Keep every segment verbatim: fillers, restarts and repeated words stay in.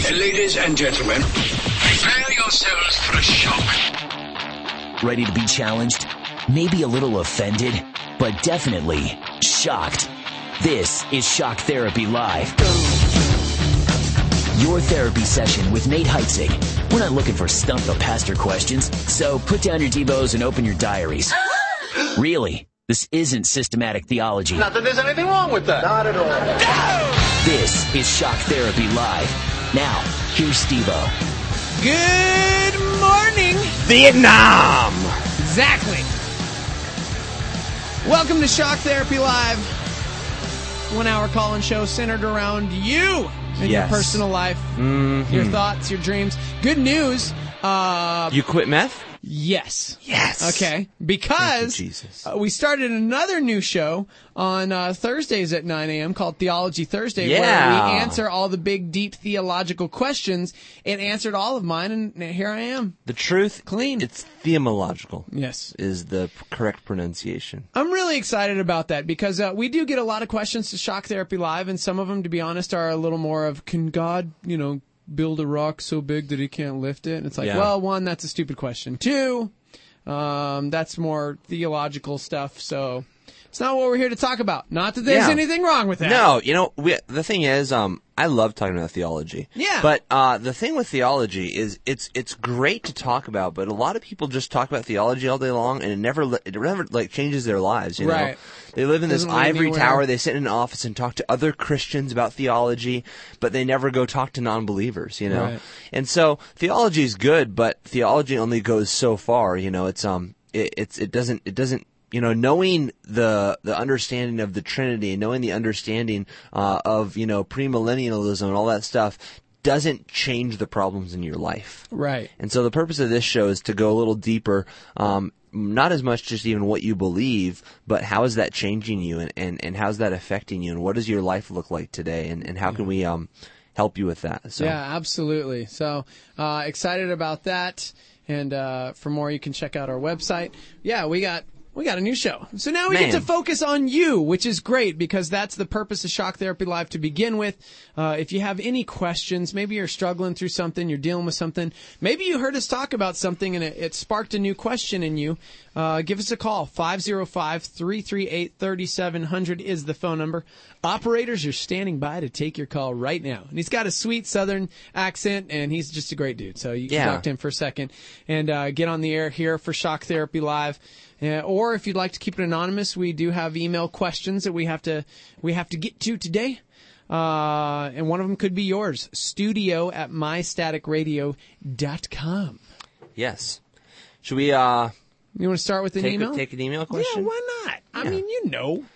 Ladies and gentlemen, prepare yourselves for a shock. Ready to be challenged? Maybe a little offended, but definitely shocked. This is Shock Therapy Live. Your therapy session with Nate Heitzig. We're not looking for stump the pastor questions, so put down your Devos and open your diaries. Really, this isn't systematic theology. Not that there's anything wrong with that. Not at all. No! This is Shock Therapy Live. Now, here's Steve-O. Good morning, Vietnam! Exactly. Welcome to Shock Therapy Live. One hour call-in show centered around you and yes. your personal life, mm-hmm. your thoughts, your dreams. Good news. Uh, you quit meth? Yes. Yes. Okay. Because you, Jesus. Uh, we started another new show on uh, Thursdays at nine a.m. called Theology Thursday, yeah. where we answer all the big, deep theological questions. It answered all of mine, and here I am. The truth, clean. It's theological. Yes. Is the correct pronunciation. I'm really excited about that because uh, we do get a lot of questions to Shock Therapy Live, and some of them, to be honest, are a little more of, can God, you know, build a rock so big that he can't lift it? And it's like, yeah. well, one, that's a stupid question. Two, um, that's more theological stuff, so it's not what we're here to talk about. Not that there's yeah. anything wrong with that. No, you know, we, the thing is, um, I love talking about theology. Yeah. But uh, the thing with theology is it's it's great to talk about, but a lot of people just talk about theology all day long, and it never it never like changes their lives. You know, right. They live in this Doesn't lead ivory anywhere. tower. They sit in an office and talk to other Christians about theology, but they never go talk to non-believers. You know, Right. and so theology is good, but theology only goes so far. You know, it's um, it, it's it doesn't it doesn't. You know, knowing the the understanding of the Trinity, knowing the understanding uh, of, you know, premillennialism and all that stuff doesn't change the problems in your life. Right. And so the purpose of this show is to go a little deeper, um, not as much just even what you believe, but how is that changing you, and, and, and how's that affecting you, and what does your life look like today, and, and how can we um help you with that? So. Yeah, absolutely. So uh, excited about that. And uh, for more, you can check out our website. Yeah, we got... We got a new show. So now we Man. get to focus on you, which is great because that's the purpose of Shock Therapy Live to begin with. Uh, if you have any questions, maybe you're struggling through something, you're dealing with something, maybe you heard us talk about something and it, it sparked a new question in you, uh, give us a call. five oh five, three three eight, three seven zero zero is the phone number. Operators are standing by to take your call right now. And he's got a sweet southern accent, and he's just a great dude. So you can yeah. talk to him for a second and uh, get on the air here for Shock Therapy Live. Uh, or if you'd like to keep it anonymous, we do have email questions that we have to we have to get to today. Uh, and one of them could be yours. Studio at my static radio dot com. Yes. Should we uh You want to start with an take, email? take an email question? Yeah, why not? I Yeah. mean, you know.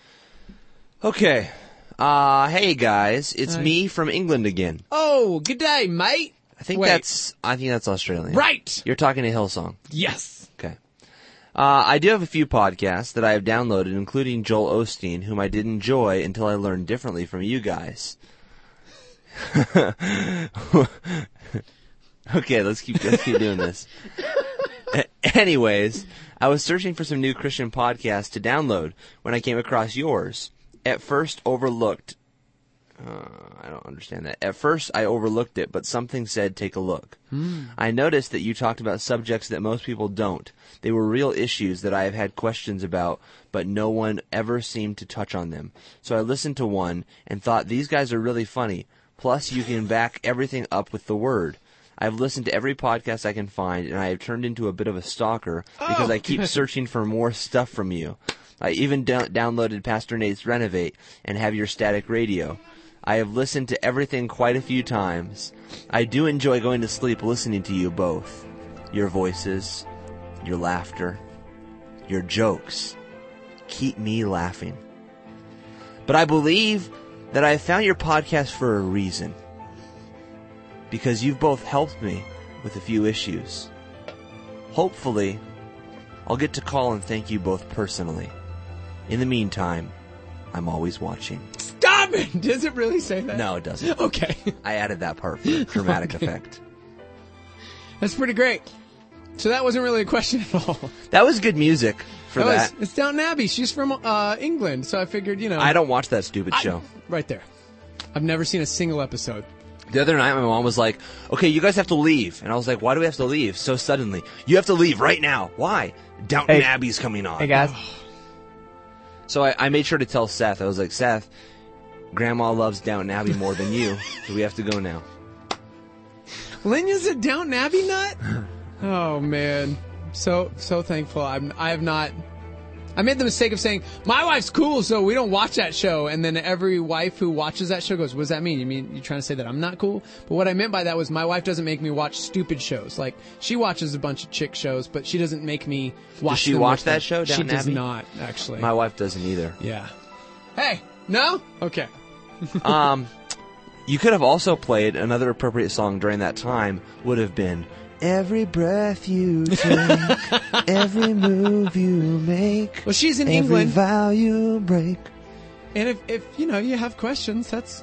Okay. Uh, hey guys, it's Hi. me from England again. Oh, good day, mate. I think Wait. that's I think that's Australian. Right. You're talking to Hillsong. Yes. Okay. Uh, I do have a few podcasts that I have downloaded, including Joel Osteen, whom I did enjoy until I learned differently from you guys. Okay, let's keep let's keep doing this. Anyways, I was searching for some new Christian podcasts to download when I came across yours. At first, overlooked. Uh, I don't understand that. At first, I overlooked it, but something said, take a look. Hmm. I noticed that you talked about subjects that most people don't. They were real issues that I have had questions about, but no one ever seemed to touch on them. So I listened to one and thought, these guys are really funny. Plus, you can back everything up with the word. I've listened to every podcast I can find, and I have turned into a bit of a stalker because Oh. I keep searching for more stuff from you. I even do- downloaded Pastor Nate's Renovate and have your static radio. I have listened to everything quite a few times. I do enjoy going to sleep listening to you both. Your voices, your laughter, your jokes keep me laughing. But I believe that I have found your podcast for a reason. Because you've both helped me with a few issues. Hopefully, I'll get to call and thank you both personally. In the meantime, I'm always watching. Stop it! Does it really say that? No, it doesn't. Okay. I added that part for dramatic Okay. effect. That's pretty great. So that wasn't really a question at all. That was good music for that. Was, it's Downton Abbey. She's from uh, England, so I figured, you know. I don't watch that stupid I- show. Right there. I've never seen a single episode. The other night, my mom was like, okay, you guys have to leave. And I was like, why do we have to leave so suddenly? You have to leave right now. Why? Downton Hey. Abbey's coming on. Hey, guys. So I, I made sure to tell Seth. I was like, Seth, Grandma loves Downton Abbey more than you, so we have to go now. Linya's a Downton Abbey nut? Oh, man. So, so thankful. I'm, I have not... I made the mistake of saying, my wife's cool, so we don't watch that show. And then every wife who watches that show goes, what does that mean? You mean you're trying to say that I'm not cool? But what I meant by that was my wife doesn't make me watch stupid shows. Like, she watches a bunch of chick shows, but she doesn't make me watch Does she them watch with that her. show, She Downton does Abbey? not, actually. My wife doesn't either. Yeah. Hey, no? Okay. um, you could have also played another appropriate song during that time would have been Every Breath You Take, Every Move You Make, Well, she's in Every England. Vow You Break. And if, if, you know, you have questions, that's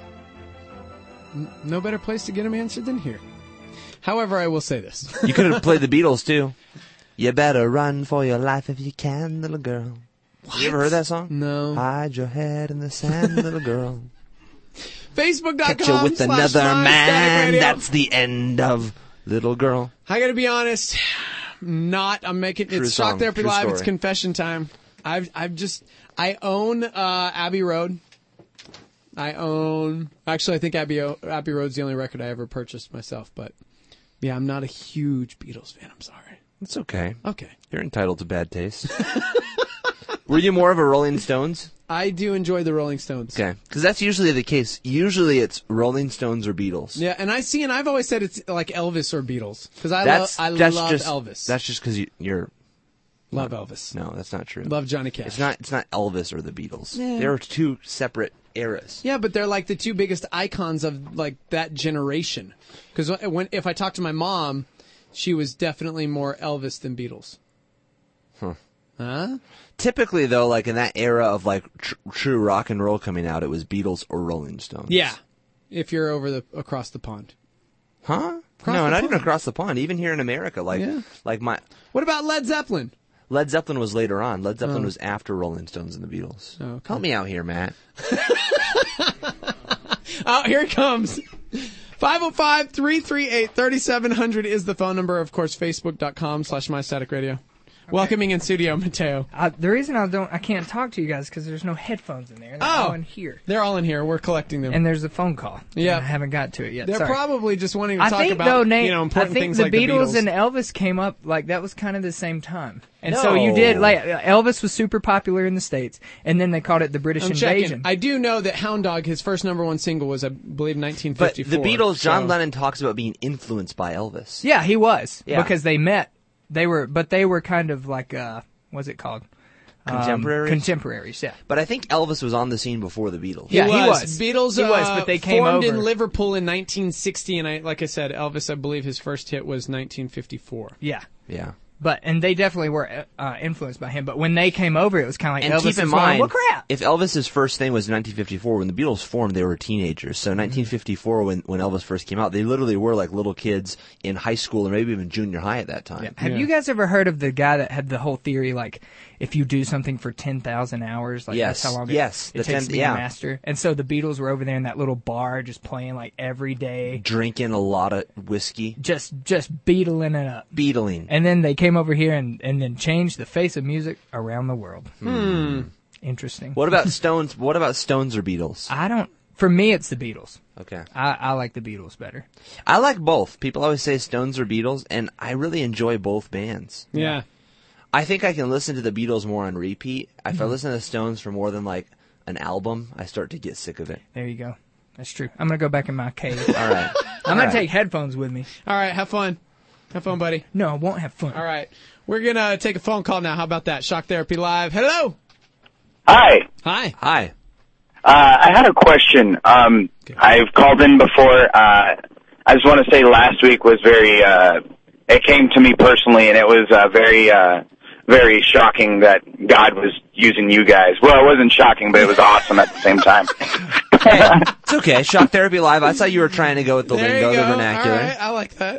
n- no better place to get them answered than here. However, I will say this. You could have played the Beatles too. You better run for your life if you can, little girl. Have you ever heard that song? No. Hide your head in the sand, little girl. Facebook dot Catch you com with slash another My Static man. Radio. That's the end of Little Girl. I gotta be honest, not. I'm making True it's song, Shock Therapy true Live. story. It's confession time. I've I've just I own uh, Abbey Road. I own actually I think Abbey o- Abbey Road's the only record I ever purchased myself. But yeah, I'm not a huge Beatles fan. I'm sorry. It's okay. Okay, You're entitled to bad taste. Were you more of a Rolling Stones? I do enjoy the Rolling Stones. Okay, because that's usually the case. Usually it's Rolling Stones or Beatles. Yeah, and I see, and I've always said it's like Elvis or Beatles because I love That's I that's love just Elvis. That's just because you, you're love Elvis. no, that's not true. Love Johnny Cash. It's not. It's not Elvis or the Beatles. Yeah. They're two separate eras. Yeah, but they're like the two biggest icons of like that generation. Because when if I talk to my mom, she was definitely more Elvis than Beatles. Huh. Huh? Typically, though, like in that era of like tr- true rock and roll coming out, it was Beatles or Rolling Stones. Yeah. If you're over the across the pond. Huh? Across no, the not even pond. across the pond. Even here in America, like Yeah. like my What about Led Zeppelin? Led Zeppelin was later on. Led Zeppelin Oh. was after Rolling Stones and the Beatles. Oh, okay. Help me out here, Matt. Oh, here it comes. five oh five, three three eight, three seven zero zero is the phone number. Of course, Facebook dot com slash My Static Radio. Welcoming in studio, Mateo. Uh, the reason I don't, I can't talk to you guys because there's no headphones in there. They're Oh. all in here, They're all in here. We're collecting them. and there's a phone call. Yeah. I haven't got to it yet. They're Sorry. probably just wanting to I talk think about though, Nate, you know, I important think things the like Beatles, the Beatles. and Elvis came up like that was kind of the same time, and No. so you did like Elvis was super popular in the States, and then they called it the British I'm invasion. checking. I do know that Hound Dog, his first number one single was, I believe, nineteen But fifty-four. the Beatles, John so- Lennon talks about being influenced by Elvis. Yeah, he was Yeah. because they met. They were, but they were kind of like uh, what's it called? Um, Contemporaries? contemporaries, yeah. But I think Elvis was on the scene before the Beatles. Yeah, he he was. was. Beatles He was, uh, but they came formed in over. Liverpool in nineteen sixty, and I, like I said, Elvis, I believe his first hit was nineteen fifty-four. Yeah. Yeah. But and they definitely were uh, influenced by him. But when they came over, it was kind of like And Elvis keep in was going, mind, well, crap. if Elvis's first thing was nineteen fifty-four, when the Beatles formed, they were teenagers. So nineteen fifty-four, when, when Elvis first came out, they literally were like little kids in high school or maybe even junior high at that time. Have Yeah. you guys ever heard of the guy that had the whole theory, like, if you do something for ten thousand hours, like, Yes, that's how long it, yes, it the takes ten- to be yeah. a master? And so the Beatles were over there in that little bar just playing, like, every day, Drinking a lot of whiskey. just just beatling it up. Beatling. And then they came over here and, and then changed the face of music around the world. Hmm. Interesting. What about Stones? What about Stones or Beatles? I don't, for me, it's the Beatles. Okay. I, I like the Beatles better. I like both. People always say Stones or Beatles, and I really enjoy both bands. Yeah. I think I can listen to the Beatles more on repeat. If Mm-hmm. I listen to the Stones for more than like an album, I start to get sick of it. There you go. That's true. I'm going to go back in my cave. All right. I'm going All to right. take headphones with me. All right, have fun. Have fun, buddy. No, I won't have fun. All right. We're going to take a phone call now. How about that? Shock Therapy Live. Hello. Hi. Hi. Hi. Uh, I had a question. Um, I've called in before. Uh, I just want to say last week was very, uh, it came to me personally, and it was uh, very, uh, very shocking that God was using you guys. Well, it wasn't shocking, but it was awesome at the same time. It's okay. Shock Therapy Live. I thought you were trying to go with the There lingo, you go. the vernacular. All right. I like that.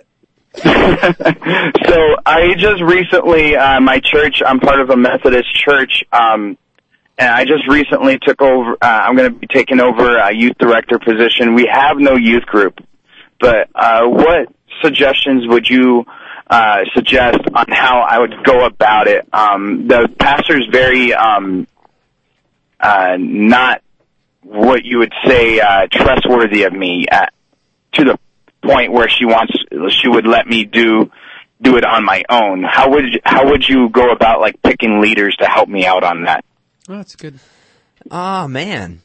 So I just recently, uh, my church, I'm part of a Methodist church, um, and I just recently took over, uh, I'm going to be taking over a youth director position. We have no youth group. but uh, what suggestions would you uh, suggest on how I would go about it? Um, the pastor's very um, uh, not what you would say uh, trustworthy of me at, to the point where she wants she would let me do do it on my own. How would you, how would you go about like picking leaders to help me out on that? Oh, that's good. Oh, man.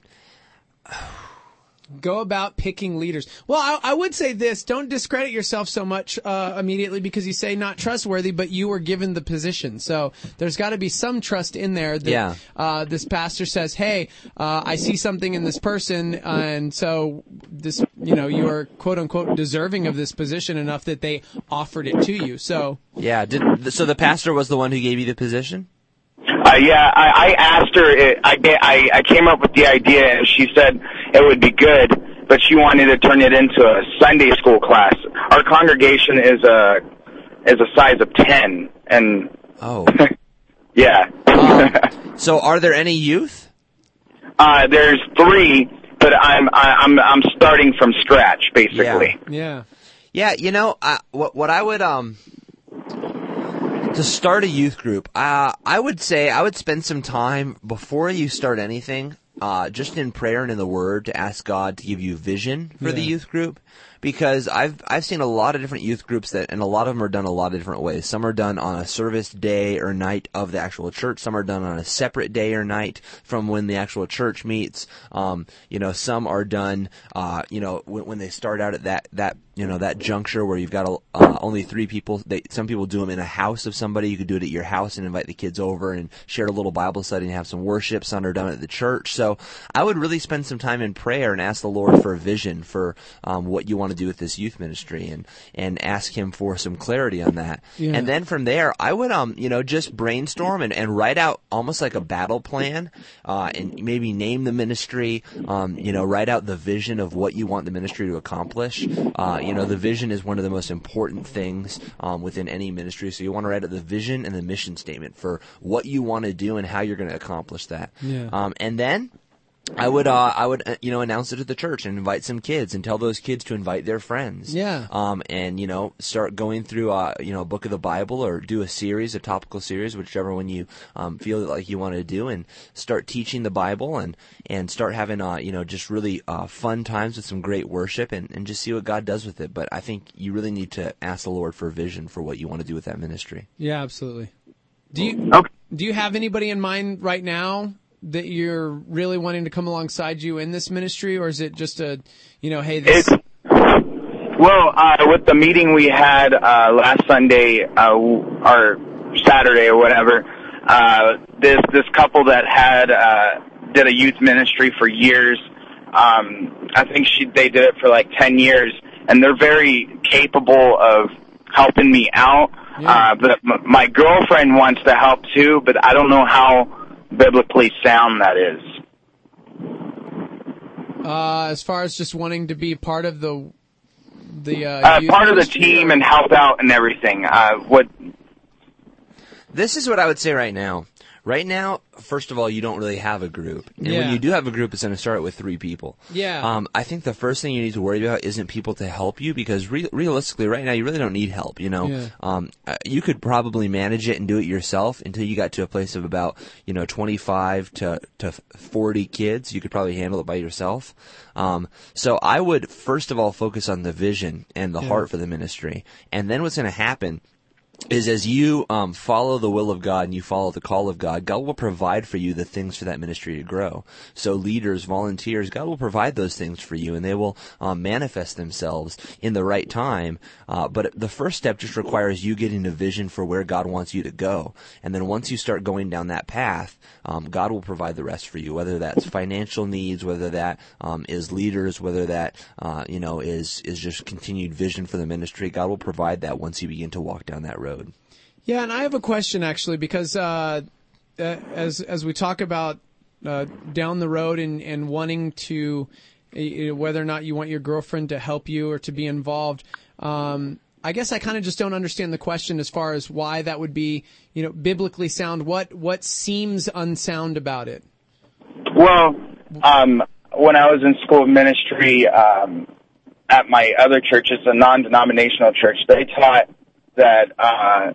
Go about picking leaders. Well, I, I would say this. Don't discredit yourself so much uh, immediately because you say not trustworthy, but you were given the position. So there's got to be some trust in there that Yeah. uh, this pastor says, hey, uh, I see something in this person, and so this, you know, you are quote-unquote deserving of this position enough that they offered it to you. So Yeah. Did, so the pastor was the one who gave you the position? Uh, yeah, I, I asked her. It, I, I I came up with the idea, and she said it would be good, but she wanted to turn it into a Sunday school class. Our congregation is a is a size of ten, and Oh. yeah. Um, so are there any youth? uh, there's three, but I'm I, I'm I'm starting from scratch, basically. yeah. Yeah, you know, uh, what what I would um to start a youth group, uh, I would say I would spend some time before you start anything, uh, just in prayer and in the Word to ask God to give you vision for Yeah. the youth group. Because I've I've seen a lot of different youth groups that, and a lot of them are done a lot of different ways. Some are done on a service day or night of the actual church. Some are done on a separate day or night from when the actual church meets. Um, you know, some are done, uh, you know, when, when they start out at that that you know that juncture where you've got a, uh, only three people. They, some people do them in a house of somebody. You could do it at your house and invite the kids over and share a little Bible study and have some worship. Some are done at the church. So I would really spend some time in prayer and ask the Lord for a vision for um, what you want to do with this youth ministry, and and ask Him for some clarity on that. Yeah. And then from there, I would um you know just brainstorm and, and write out almost like a battle plan, uh, and maybe name the ministry. Um, you know, write out the vision of what you want the ministry to accomplish. Uh, you know, the vision is one of the most important things um, within any ministry. So you want to write out the vision and the mission statement for what you want to do and how you're going to accomplish that. Yeah. Um, and then I would, uh, I would, uh, you know, announce it at the church and invite some kids and tell those kids to invite their friends. Yeah. Um, and, you know, start going through, uh, you know, a book of the Bible or do a series, a topical series, whichever one you, um, feel like you want to do, and start teaching the Bible and, and start having, uh, you know, just really, uh, fun times with some great worship and, and just see what God does with it. But I think you really need to ask the Lord for a vision for what you want to do with that ministry. Yeah, absolutely. Do you, Okay. do you have anybody in mind right now that you're really wanting to come alongside you in this ministry, or is it just a, you know, hey, this... It's, well, uh, with the meeting we had uh, last Sunday, uh, or Saturday or whatever, uh, this this couple that had uh, did a youth ministry for years. Um, I think she they did it for like ten years, and they're very capable of helping me out. Yeah. Uh, but m- my girlfriend wants to help too, but I don't know how biblically sound that is. Uh, as far as just wanting to be part of the the uh, Uh, youth part of the ministry, team or- and help out and everything. Uh, what? This is what I would say right now. Right now, first of all, you don't really have a group. And Yeah. when you do have a group, it's going to start with three people. Yeah. Um, I think the first thing you need to worry about isn't people to help you, because re- realistically, right now, you really don't need help, you know. Yeah. Um, uh, you could probably manage it and do it yourself until you got to a place of about, you know, twenty-five to, to forty kids. You could probably handle it by yourself. Um, so I would, first of all, focus on the vision and the Yeah. heart for the ministry. And then what's going to happen is as you um, follow the will of God and you follow the call of God, God will provide for you the things for that ministry to grow. So leaders, volunteers, God will provide those things for you, and they will um, manifest themselves in the right time. Uh, but the first step just requires you getting a vision for where God wants you to go. And then once you start going down that path, um, God will provide the rest for you, whether that's financial needs, whether that um, is leaders, whether that uh, you know is is just continued vision for the ministry. God will provide that once you begin to walk down that road. Yeah, and I have a question actually, because uh, uh, as as we talk about uh, down the road and, and wanting to, uh, whether or not you want your girlfriend to help you or to be involved, um, I guess I kind of just don't understand the question as far as why that would be, you know, biblically sound. What what seems unsound about it? Well, um, when I was in school of ministry, um, at my other church, it's a non-denominational church, they taught that uh,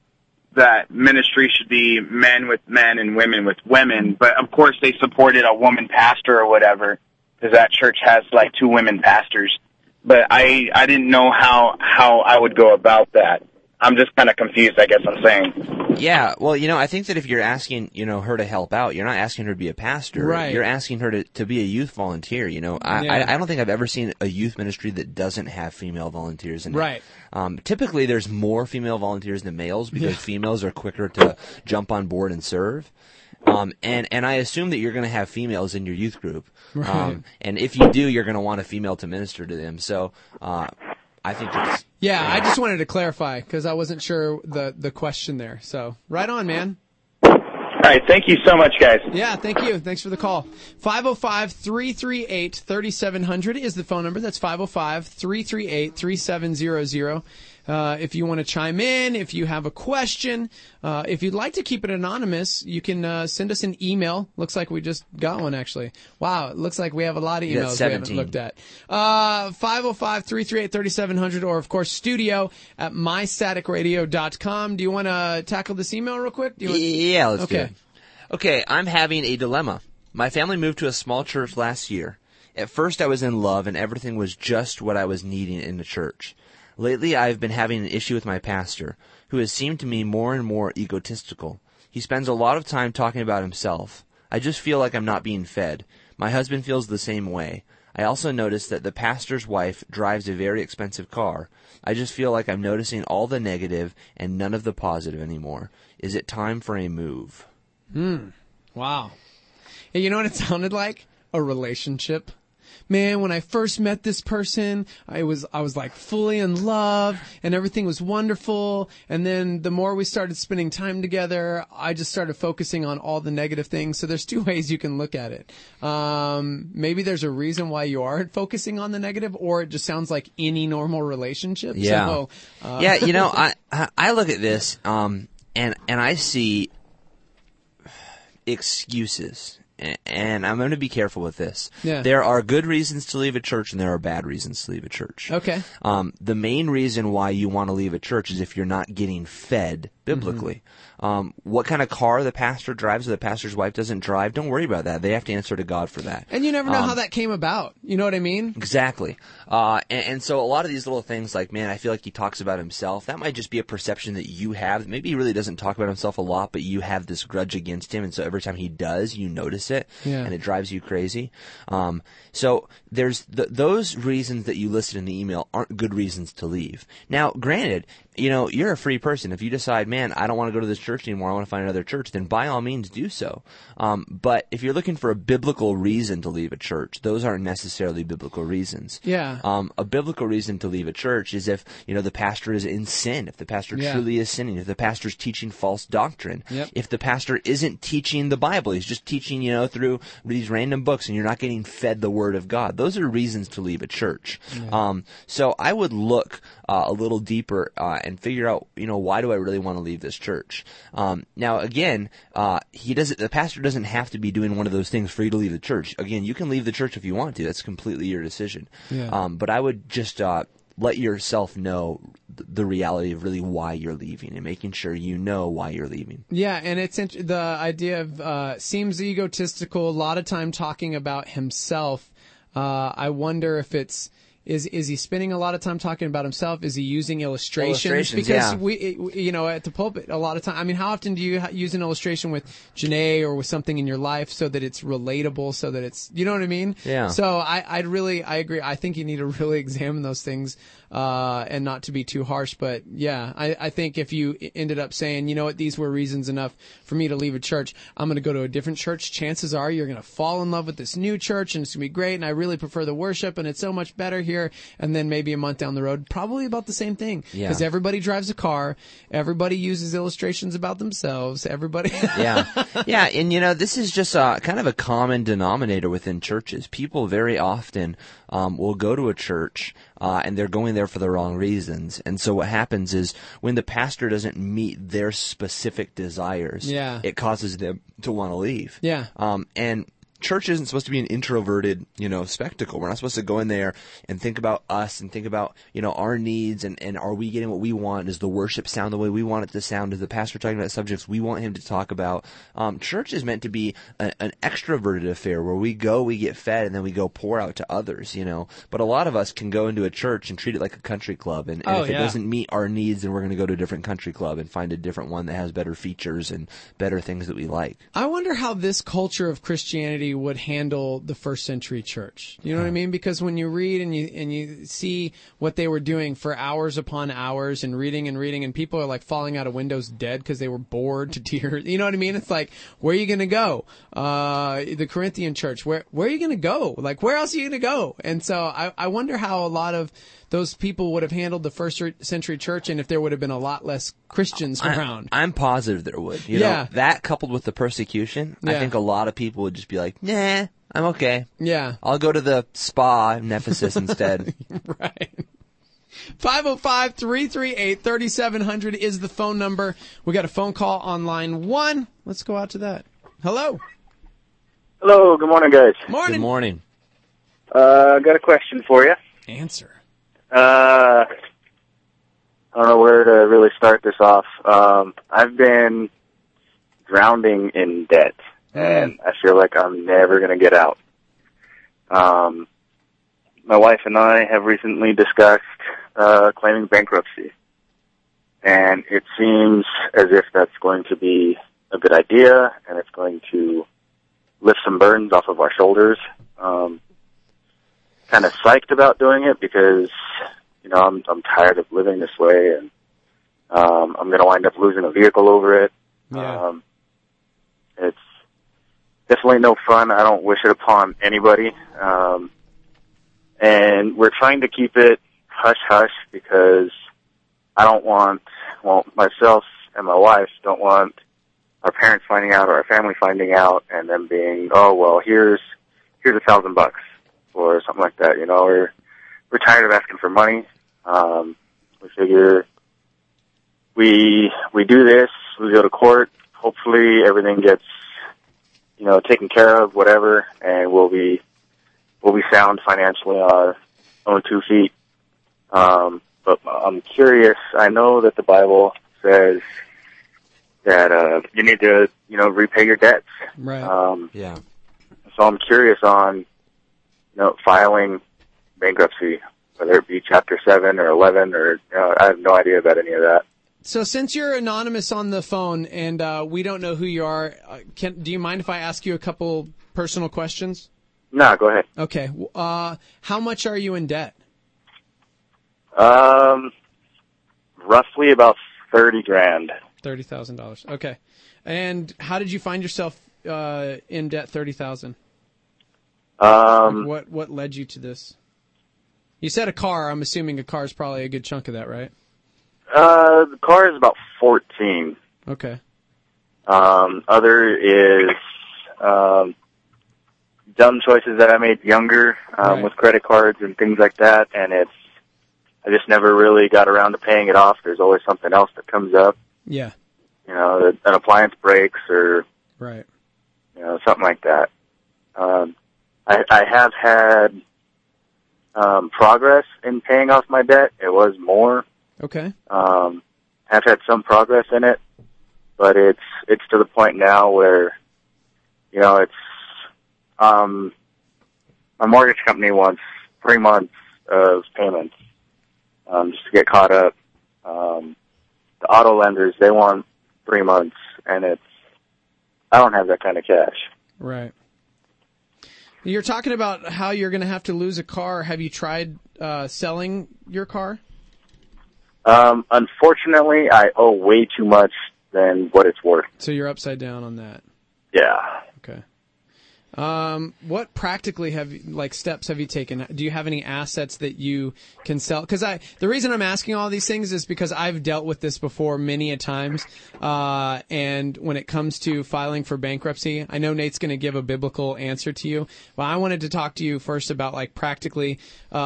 that ministry should be men with men and women with women. But, of course, they supported a woman pastor or whatever, because that church has, like, two women pastors. But I, I didn't know how, how I would go about that. I'm just kind of confused, I guess I'm saying. Yeah, well, you know, I think that if you're asking, you know, her to help out, you're not asking her to be a pastor. Right. You're asking her to, to be a youth volunteer, you know. I, Yeah. I, I don't think I've ever seen a youth ministry that doesn't have female volunteers in it. Right. Um, typically, there's more female volunteers than males because Yeah. females are quicker to jump on board and serve. Um, and, and I assume that you're going to have females in your youth group. Right. Um, and if you do, you're going to want a female to minister to them. So, uh, I think it's... Yeah, I just wanted to clarify because I wasn't sure the, the question there. So, right on, man. All right, thank you so much, guys. Yeah, thank you. Thanks for the call. five oh five, three three eight, three seven zero zero is the phone number. That's five oh five, three three eight, three seven zero zero. Uh, if you want to chime in, if you have a question, uh, if you'd like to keep it anonymous, you can uh, send us an email. Looks like we just got one, actually. Wow, it looks like we have a lot of You got emails we haven't seventeen. looked at. Uh, five oh five, three three eight, three seven zero zero, or, of course, studio at my static radio dot com. Do you want to tackle this email real quick? Do you want- Yeah, let's do Okay. it. Okay, I'm having a dilemma. My family moved to a small church last year. At first I was in love and everything was just what I was needing in the church. Lately I've been having an issue with my pastor, who has seemed to me more and more egotistical. He spends a lot of time talking about himself. I just feel like I'm not being fed. My husband feels the same way. I also noticed that the pastor's wife drives a very expensive car. I just feel like I'm noticing all the negative and none of the positive anymore. Is it time for a move? Hmm. Wow. Hey, you know what it sounded like? A relationship. Man, when I first met this person, I was I was like fully in love and everything was wonderful. And then the more we started spending time together, I just started focusing on all the negative things. So there's two ways you can look at it. Um, maybe there's a reason why you are focusing on the negative, or it just sounds like any normal relationship. Yeah. So, uh, yeah, you know, I I I look at this um and and I see excuses. And I'm going to be careful with this. Yeah. There are good reasons to leave a church, and there are bad reasons to leave a church. Okay. Um, the main reason why you want to leave a church is if you're not getting fed biblically. Mm-hmm. Um, what kind of car the pastor drives or the pastor's wife doesn't drive, don't worry about that. They have to answer to God for that. And you never know um, how that came about. You know what I mean? Exactly. Uh, and, and so a lot of these little things like, man, I feel like he talks about himself. That might just be a perception that you have. Maybe he really doesn't talk about himself a lot, but you have this grudge against him. And so every time he does, you notice it. Yeah. And it drives you crazy. Um, so there's th- those reasons that you listed in the email aren't good reasons to leave. Now, granted, you know, you're a free person. If you decide, man, I don't want to go to this church anymore, I want to find another church, then by all means do so. Um, but if you're looking for a biblical reason to leave a church, those aren't necessarily biblical reasons. Yeah. Um, a biblical reason to leave a church is if, you know, the pastor is in sin, if the pastor Yeah. truly is sinning, if the pastor's teaching false doctrine, Yep. if the pastor isn't teaching the Bible, he's just teaching, you know, through these random books and you're not getting fed the Word of God. Those are reasons to leave a church. Yeah. Um, so I would look uh, a little deeper uh, and figure out, you know, why do I really want to leave this church? Um, now, again, uh, he doesn't. The pastor doesn't have to be doing one of those things for you to leave the church. Again, you can leave the church if you want to. That's completely your decision. Yeah. Um, but I would just uh, let yourself know th- the reality of really why you're leaving and making sure you know why you're leaving. Yeah, and it's int- the idea of uh, seems egotistical. A lot of time talking about himself. Uh, I wonder if it's is is he spending a lot of time talking about himself? Is he using illustrations? Illustrations, because yeah. we, you know, at the pulpit, a lot of time. I mean, how often do you ha- use an illustration with Janae or with something in your life so that it's relatable, so that it's, you know what I mean? Yeah. So I, I'd really, I agree. I think you need to really examine those things. Uh, and not to be too harsh, but yeah, I, I think if you ended up saying, you know what, these were reasons enough for me to leave a church, I'm going to go to a different church. Chances are you're going to fall in love with this new church and it's going to be great. And I really prefer the worship and it's so much better here. And then maybe a month down the road, probably about the same thing. Yeah. Because everybody drives a car. Everybody uses illustrations about themselves. Everybody. yeah. Yeah. And, you know, this is just uh, kind of a common denominator within churches. People very often um, will go to a church uh, and they're going there for the wrong reasons. And so what happens is when the pastor doesn't meet their specific desires, Yeah. it causes them to want to leave. Yeah. Um, and church isn't supposed to be an introverted, you know, spectacle. We're not supposed to go in there and think about us and think about, you know, our needs and, and are we getting what we want? Does the worship sound the way we want it to sound? Is the pastor talking about subjects we want him to talk about? Um, church is meant to be a, an extroverted affair where we go, we get fed, and then we go pour out to others, you know. But a lot of us can go into a church and treat it like a country club. And, and Oh, if it yeah. doesn't meet our needs, then we're going to go to a different country club and find a different one that has better features and better things that we like. I wonder how this culture of Christianity would handle the first century church. You know what I mean? Because when you read and you and you see what they were doing for hours upon hours and reading and reading, and people are like falling out of windows dead because they were bored to tears. You know what I mean? It's like, where are you going to go? Uh, the Corinthian church, where where are you going to go? Like, where else are you going to go? And so I, I wonder how a lot of those people would have handled the first century church, and if there would have been a lot less Christians around. I, I'm positive there would. You Yeah. know, that coupled with the persecution, I Yeah. think a lot of people would just be like, nah, I'm okay. Yeah. I'll go to the spa in Ephesus instead. Right. five oh five, three three eight, three seven zero zero is the phone number. We got a phone call on line one. Let's go out to that. Hello. Hello, good morning, guys. Morning. Good morning. Uh, I got a question for you. Answer. Uh, I don't know where to really start this off. Um, I've been drowning in debt, and I feel like I'm never going to get out. Um, my wife and I have recently discussed uh, claiming bankruptcy, and it seems as if that's going to be a good idea, and it's going to lift some burdens off of our shoulders. Um, kind of psyched about doing it because, you know, I'm I'm tired of living this way, and um, I'm going to wind up losing a vehicle over it. Yeah. Um, it's definitely no fun. I don't wish it upon anybody. Um, and we're trying to keep it hush-hush because I don't want, well, myself and my wife don't want our parents finding out or our family finding out and them being, oh, well, here's here's a thousand bucks or something like that. You know, we're we're tired of asking for money. Um, we figure we we do this, we go to court. Hopefully, everything gets, you know, taken care of, whatever, and we'll be we'll be sound financially on our own two feet. Um, but I'm curious. I know that the Bible says that uh, you need to, you know, repay your debts. Right. Um, Yeah. so I'm curious on, you know, filing bankruptcy, whether it be Chapter seven or eleven, or, you know, I have no idea about any of that. So since you're anonymous on the phone and uh, we don't know who you are, uh, can, do you mind if I ask you a couple personal questions? No, go ahead. Okay. Uh, how much are you in debt? Um, roughly about thirty grand. thirty thousand dollars. Okay. And how did you find yourself uh, in debt thirty thousand dollars? Um, What what led you to this? You said a car. I'm assuming a car is probably a good chunk of that, right? uh, the car is about fourteen. Okay. Um, other is, um, dumb choices that I made younger, um, Right. with credit cards and things like that, and it's, I just never really got around to paying it off. There's always something else that comes up. Yeah. You know, an appliance breaks or, Right. you know, something like that. Um, I, I have had um, progress in paying off my debt. It was more. Okay. Um, I've had some progress in it, but it's it's to the point now where, you know, it's um, my mortgage company wants three months of payments um, just to get caught up. Um, the auto lenders, they want three months, and it's I don't have that kind of cash. Right. You're talking about how you're going to have to lose a car. Have you tried uh, selling your car? Um, unfortunately, I owe way too much than what it's worth. So you're upside down on that. Yeah. Okay. Um, what practically have you, like steps have you taken? Do you have any assets that you can sell? Because I, the reason I'm asking all these things is because I've dealt with this before many a times. Uh, and when it comes to filing for bankruptcy, I know Nate's going to give a biblical answer to you, but I wanted to talk to you first about like practically, uh,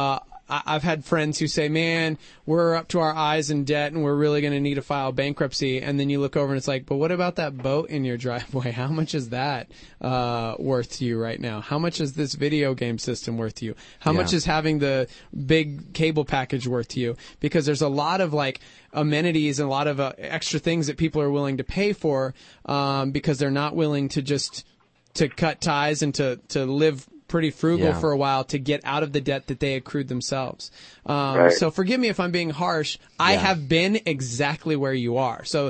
I- I've had friends who say, man, we're up to our eyes in debt and we're really going to need to file bankruptcy. And then you look over and it's like, but what about that boat in your driveway? How much is that uh, worth to you right now? How much is this video game system worth to you? How Yeah. much is having the big cable package worth to you? Because there's a lot of like amenities and a lot of uh, extra things that people are willing to pay for um, because they're not willing to just to cut ties and to, to live pretty frugal Yeah. for a while to get out of the debt that they accrued themselves. Um, Right. So forgive me if I'm being harsh. I Yeah. have been exactly where you are. So uh,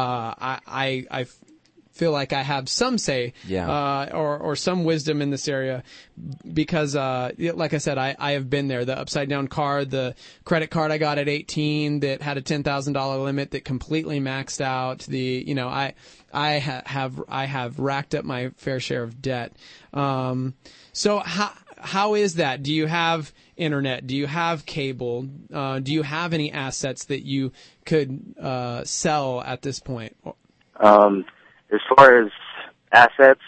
I, I, I feel like I have some say Yeah. uh, or, or some wisdom in this area because, uh, like I said, I, I have been there. The upside down card, the credit card I got at eighteen that had a ten thousand dollars limit that completely maxed out. The, you know, I, I ha- have, I have racked up my fair share of debt. Um, so how, how is that? Do you have internet? Do you have cable? Uh, do you have any assets that you could, uh, sell at this point? Um, as far as assets,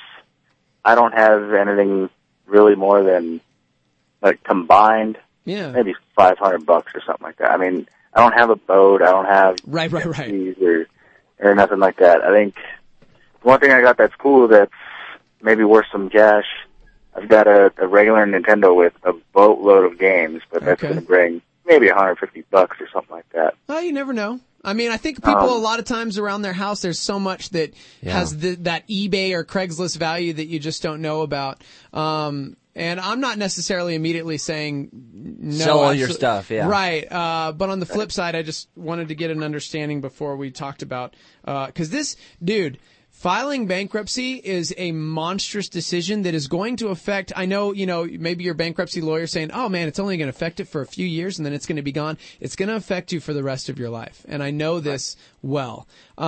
I don't have anything really more than, like, combined, Yeah. maybe five hundred bucks or something like that. I mean, I don't have a boat. I don't have Right, right, right. keys or, or nothing like that. I think the one thing I got that's cool that's maybe worth some cash, I've got a, a regular Nintendo with a boatload of games, but that's Okay. going to bring maybe one hundred fifty bucks or something like that. Well, you never know. I mean, I think people Um, a lot of times around their house, there's so much that Yeah. has the, that eBay or Craigslist value that you just don't know about. Um, and I'm not necessarily immediately saying no. Sell all your absolute- stuff, yeah. Right. Uh, but on the flip side, I just wanted to get an understanding before we talked about, uh, cause this, dude, filing bankruptcy is a monstrous decision that is going to affect, I know, you know, maybe your bankruptcy lawyer saying, oh man, it's only going to affect it for a few years and then it's going to be gone. It's going to affect you for the rest of your life. And I know this well.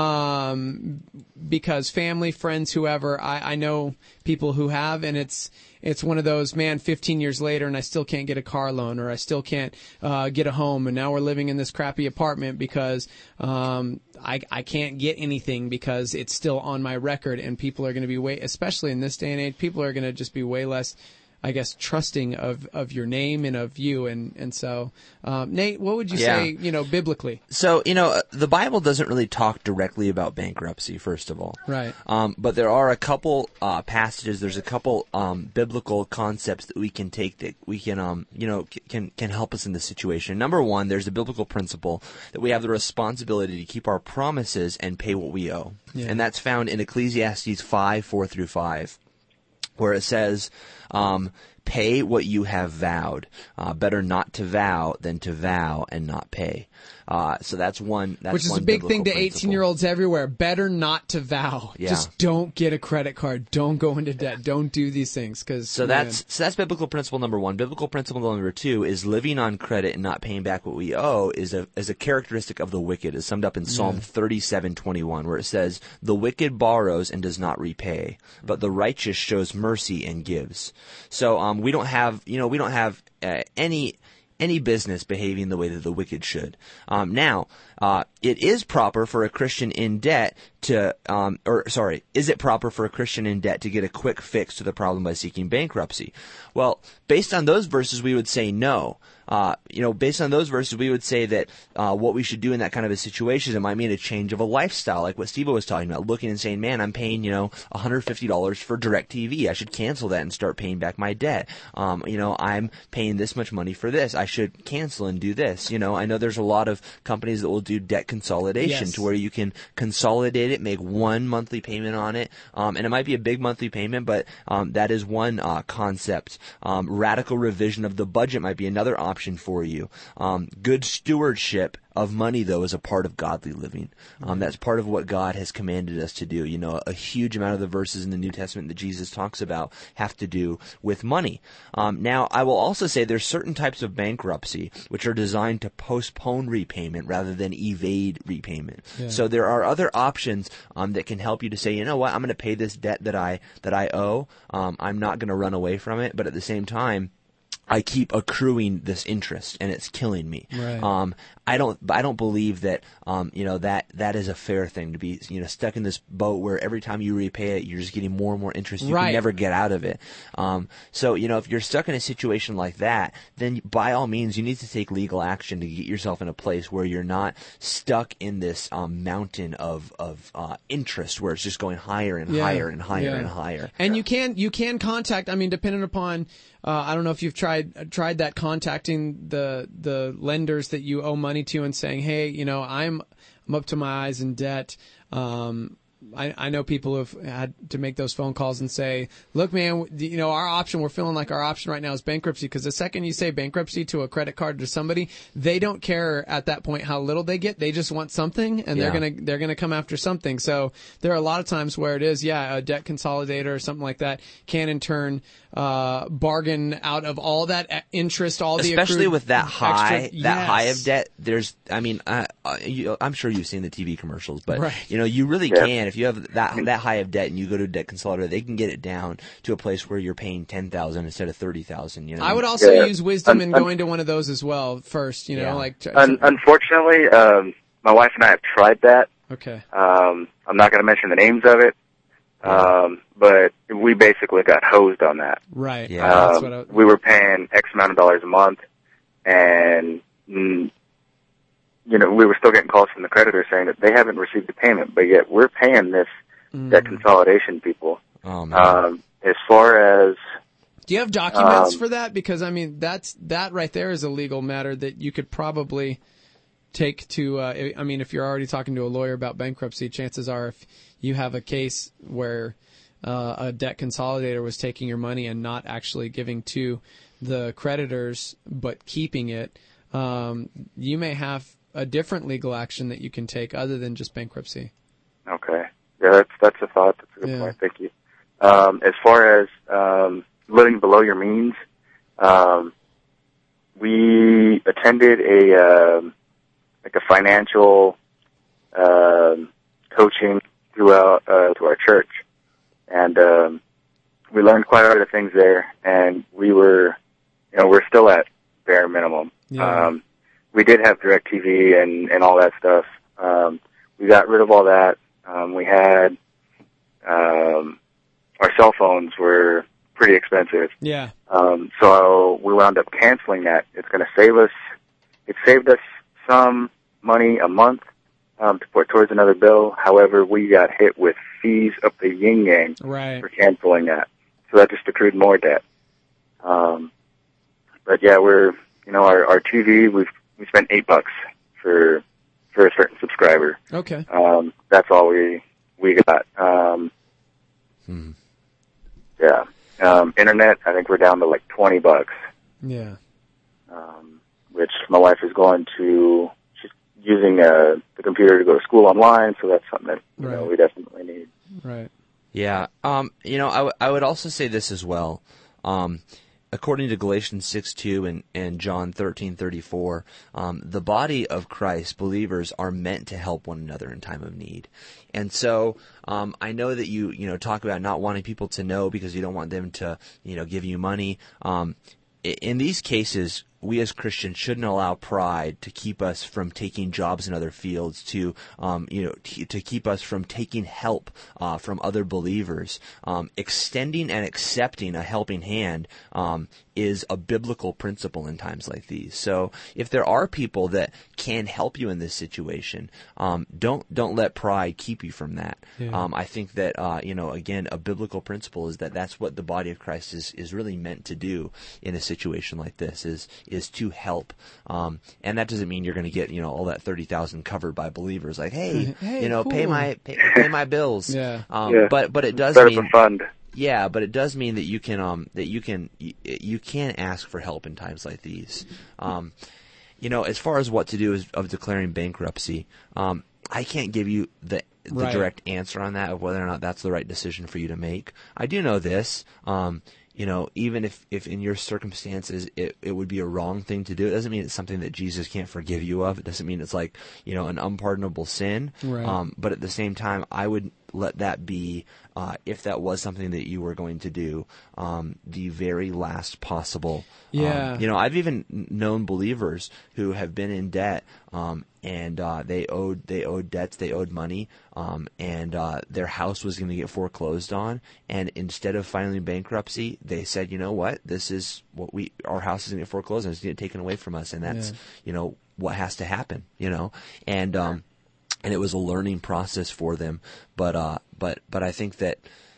Um, because family, friends, whoever, I, I know people who have, and it's, it's one of those, man, fifteen years later and I still can't get a car loan or I still can't, uh, get a home and now we're living in this crappy apartment because, um, I, I can't get anything because it's still on my record and people are going to be way, especially in this day and age, people are going to just be way less, I guess, trusting of, of your name and of you. And, and so, um, Nate, what would you Yeah. say, you know, biblically? So, you know, the Bible doesn't really talk directly about bankruptcy, first of all. Right. Um, but there are a couple uh, passages, there's a couple um, biblical concepts that we can take that we can, um, you know, c- can can help us in this situation. Number one, there's a biblical principle that we have the responsibility to keep our promises and pay what we owe. Yeah. And that's found in Ecclesiastes five, four through five, where it says, um, pay what you have vowed. Uh, better not to vow than to vow and not pay. Uh, so that's one. That's Which is one a big thing to biblical principle. eighteen-year-olds everywhere. Better not to vow. Yeah. Just don't get a credit card. Don't go into debt. Don't do these things. Cause, So man. that's so that's biblical principle number one. Biblical principle number two is living on credit and not paying back what we owe is a is a characteristic of the wicked. Is summed up in Psalm thirty-seven twenty-one, where it says, "The wicked borrows and does not repay, but the righteous shows mercy and gives." So um, we don't have you know we don't have uh, any. any business behaving the way that the wicked should. Um, now, uh, it is proper for a Christian in debt to, um, or sorry, is it proper for a Christian in debt to get a quick fix to the problem by seeking bankruptcy? Well, based on those verses, we would say no. Uh, you know, based on those verses, we would say that uh, what we should do in that kind of a situation, it might mean a change of a lifestyle, like what Steve was talking about, looking and saying, man, I'm paying, you know, one hundred fifty dollars for DirecTV. I should cancel that and start paying back my debt. Um, you know, I'm paying this much money for this. I should cancel and do this. You know, I know there's a lot of companies that will do debt consolidation Yes. to where you can consolidate it, make one monthly payment on it, um, and it might be a big monthly payment, but um, that is one uh, concept. Um, radical revision of the budget might be another option for you. Um, good stewardship of money, though, is a part of godly living. Um, that's part of what God has commanded us to do. You know, a huge amount of the verses in the New Testament that Jesus talks about have to do with money. Um, now, I will also say there's certain types of bankruptcy which are designed to postpone repayment rather than evade repayment. Yeah. So there are other options um, that can help you to say, you know what, I'm going to pay this debt that I that I owe. Um, I'm not going to run away from it, but at the same time, I keep accruing this interest, and it's killing me. Right. Um, I don't I don't believe that um, you know that that is a fair thing to be you know stuck in this boat where every time you repay it, you're just getting more and more interest. You Right. can never get out of it. Um, so you know if you're stuck in a situation like that, then by all means you need to take legal action to get yourself in a place where you're not stuck in this um, mountain of of uh, interest where it's just going higher and Yeah. higher and higher Yeah. and higher. And you can you can contact. I mean, depending upon. Uh, I don't know if you've tried tried that contacting the the lenders that you owe money to and saying, hey, you know, I'm I'm up to my eyes in debt. Um, I, I know people who've had to make those phone calls and say, look, man, you know, our option, we're feeling like our option right now is bankruptcy, because the second you say bankruptcy to a credit card to somebody, they don't care at that point how little they get. They just want something, and Yeah. they're going to they're going to come after something. So there are a lot of times where it is, yeah, a debt consolidator or something like that can in turn uh, bargain out of all that e- interest, all the Especially accrued with that high, extra- that yes. high of debt. There's, I mean, uh, uh, you, I'm sure you've seen the T V commercials, but Right. you know, you really Yeah. can if you have that that high of debt and you go to a debt consolidator, they can get it down to a place where you're paying ten thousand instead of thirty thousand. You know, I would also Yeah. use wisdom Un- in un- going to one of those as well first, you know, Yeah. like. Un- unfortunately, um, my wife and I have tried that. Okay. Um, I'm not going to mention the names of it, um, but we basically got hosed on that. Right. Yeah. That's Um, what I, we were paying X amount of dollars a month, and mm, you know we were still getting calls from the creditor saying that they haven't received the payment, but yet we're paying this Mm. debt consolidation people. oh man, Um, as far as Do you have documents Um, for that? Because I mean, that's that right there is a legal matter that you could probably take to. Uh, I mean, if you're already talking to a lawyer about bankruptcy, chances are, if you have a case where uh, a debt consolidator was taking your money and not actually giving to the creditors, but keeping it, um, you may have a different legal action that you can take other than just bankruptcy. okay, yeah, that's that's a thought. That's a good Yeah. point. Thank you. Um, as far as um, living below your means, um, we attended a um, like a financial um, coaching throughout uh, to our church, and um, we learned quite a lot of things there. And we were, you know, we're still at bare minimum. Yeah. Um, we did have DirecTV and and all that stuff. Um, we got rid of all that. Um, we had um, our cell phones were pretty expensive. Yeah. Um, so we wound up canceling that. It's going to save us. It saved us some money a month um, to put towards another bill. However, we got hit with fees up the yin yang Right. for canceling that. So that just accrued more debt. Um, but yeah, we're you know our our T V we've we spent eight bucks for for a certain subscriber. Okay. Um, that's all we we got. Um, Hmm. Yeah. Um, internet, I think we're down to like twenty bucks, Yeah. um, which my wife is going to, she's using uh, the computer to go to school online, so that's something that you know, Right. we definitely need. Right. Yeah. Um, you know, I, w- I would also say this as well. Um, according to Galatians six two and, and John thirteen thirty-four, um, the body of Christ, believers, are meant to help one another in time of need. And so um, I know that you, you know, talk about not wanting people to know because you don't want them to, you know, give you money. Um, i- in these cases, we as Christians shouldn't allow pride to keep us from taking jobs in other fields, to um, you know, t- to keep us from taking help uh, from other believers. Um, extending and accepting a helping hand um, is a biblical principle in times like these. So, if there are people that can help you in this situation, um, don't don't let pride keep you from that. Yeah. Um, I think that uh, you know, again, a biblical principle is that that's what the body of Christ is is really meant to do in a situation like this. Is is to help, um, and that doesn't mean you're going to get you know all that thirty thousand covered by believers. Like, hey, Hey, you know, pay cool. my pay, pay my bills. Yeah. Um, Yeah. But but it does Set up mean a fund. yeah, but it does mean that you can um that you can you, you can ask for help in times like these. Um, you know, as far as what to do is, of declaring bankruptcy, um, I can't give you the the Right. direct answer on that of whether or not that's the right decision for you to make. I do know this. Um, you know, even if, if in your circumstances it, it would be a wrong thing to do, it doesn't mean it's something that Jesus can't forgive you of. It doesn't mean it's like, you know, an unpardonable sin. Right. Um, but at the same time, I would let that be, uh, if that was something that you were going to do, um, the very last possible. Yeah. Um, you know, I've even known believers who have been in debt, um, and uh, they owed they owed debts, they owed money, um, and uh, their house was going to get foreclosed on. And instead of filing bankruptcy, they said, you know what, this is what we our house is going to get foreclosed and it's going to get taken away from us, and that's Yeah. you know what has to happen, you know, and um, and it was a learning process for them. But uh, but but I think that.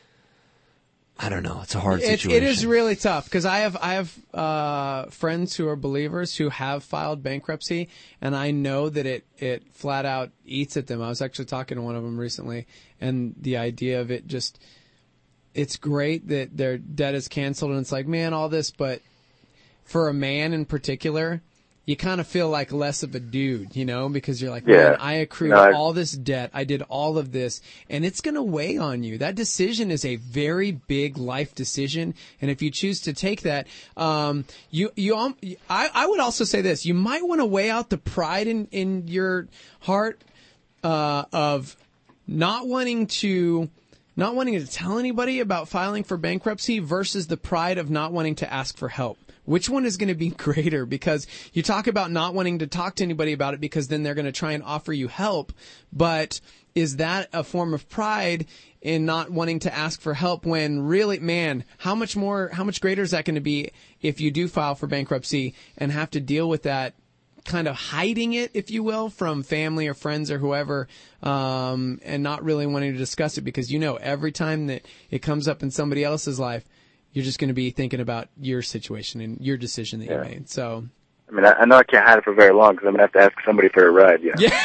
I don't know. It's a hard It, situation. it is really tough because I have I have uh, friends who are believers who have filed bankruptcy, and I know that it it flat out eats at them. I was actually talking to one of them recently, and the idea of it just it's great that their debt is canceled, and it's like, man, all this, but for a man in particular, you kind of feel like less of a dude, you know, because you're like, Yeah. man, I accrued No, I- all this debt. I did all of this, and it's going to weigh on you. That decision is a very big life decision. And if you choose to take that, um, you, you, um, I, I would also say this, you might want to weigh out the pride in, in your heart, uh, of not wanting to, not wanting to tell anybody about filing for bankruptcy versus the pride of not wanting to ask for help. Which one is going to be greater? Because you talk about not wanting to talk to anybody about it because then they're going to try and offer you help. But is that a form of pride in not wanting to ask for help when really, man, how much more, how much greater is that going to be if you do file for bankruptcy and have to deal with that, kind of hiding it, if you will, from family or friends or whoever, um, and not really wanting to discuss it because you know every time that it comes up in somebody else's life, you're just going to be thinking about your situation and your decision that Yeah. you made. So, I mean, I, I know I can't hide it for very long because I'm gonna have to ask somebody for a ride. You know?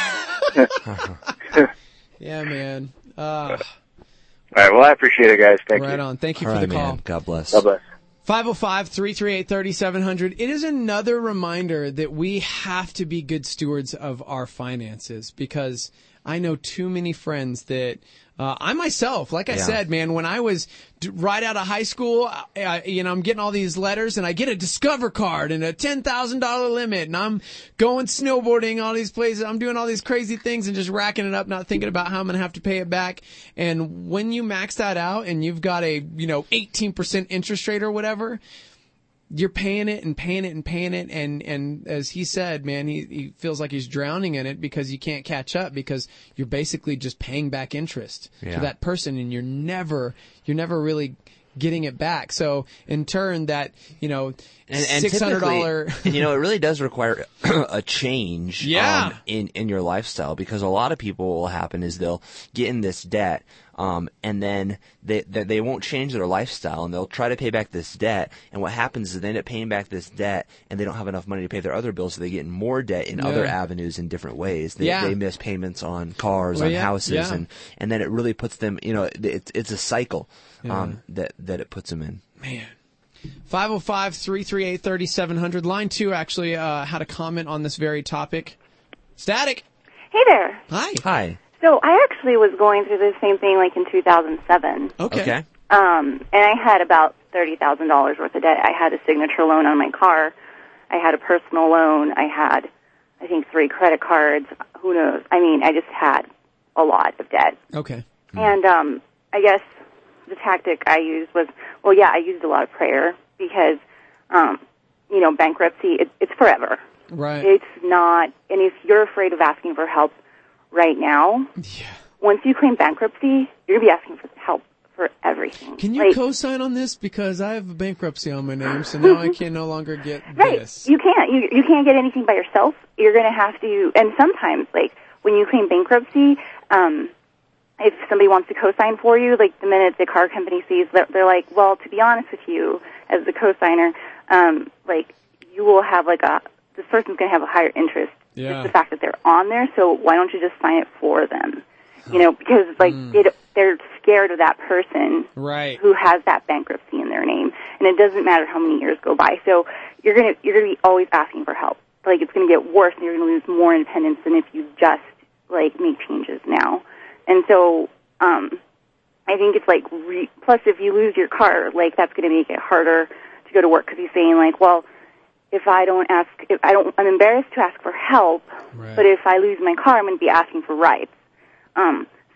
yeah, yeah, man. Uh, All right. Well, I appreciate it, guys. Thank right you. on. Thank you All for right, the call. man. God bless. God bless. five oh five, three three eight, three seven zero zero. It is another reminder that we have to be good stewards of our finances because I know too many friends that uh, I myself, like I Yeah. said, man, when I was d- right out of high school, I, I, you know, I'm getting all these letters and I get a Discover card and a ten thousand dollars limit and I'm going snowboarding all these places. I'm doing all these crazy things and just racking it up, not thinking about how I'm going to have to pay it back. And when you max that out and you've got a, you know, eighteen percent interest rate or whatever, you're paying it and paying it and paying it. And, and as he said, man, he, he feels like he's drowning in it because you can't catch up because you're basically just paying back interest Yeah. to that person and you're never, you're never really getting it back. So in turn that, you know, And, and six hundred dollars. typically- and you know, it really does require a change Yeah. um, in, in your lifestyle because a lot of people what will happen is they'll get in this debt um, and then they, they they won't change their lifestyle and they'll try to pay back this debt. And what happens is they end up paying back this debt and they don't have enough money to pay their other bills, so they get in more debt in Yeah. other avenues in different ways. They, Yeah. they miss payments on cars, Well, on yeah, houses, yeah. and, and then it really puts them, you know, it's, it's a cycle um, Yeah. that, that it puts them in. Man. five oh five, three three eight, three seven zero zero. Line two actually uh, had a comment on this very topic. Static. Hey there. Hi. Hi. So I actually was going through the same thing like in two thousand seven. Okay. Okay. Um, and I had about thirty thousand dollars worth of debt. I had a signature loan on my car. I had a personal loan. I had, I think, three credit cards. Who knows? I mean, I just had a lot of debt. Okay. And um, I guess the tactic I used was, well, yeah, I used a lot of prayer because, um, you know, bankruptcy, it, it's forever. Right. It's not, and if you're afraid of asking for help right now, Yeah. once you claim bankruptcy, you're going to be asking for help for everything. Can you like, co-sign on this? Because I have a bankruptcy on my name, so now I can no longer get right, this. you can't. You, you can't get anything by yourself. You're going to have to, and sometimes, like, when you claim bankruptcy, um, if somebody wants to co-sign for you, like the minute the car company sees, they're, they're like, well, to be honest with you, as the co-signer, um, like, you will have, like, a, this person's going to have a higher interest. Yeah. Just the fact that they're on there, so why don't you just sign it for them? You know, because, like, they, don't- they're scared of that person Right. who has that bankruptcy in their name, and it doesn't matter how many years go by. So you're gonna you're gonna be always asking for help. Like, it's gonna get worse, and you're gonna lose more independence than if you just like make changes now. And so, um, I think it's like re- plus if you lose your car, like that's gonna make it harder to go to work because he's saying like, well, if I don't ask, if I don't, I'm embarrassed to ask for help, Right. but if I lose my car, I'm gonna be asking for rights. Um,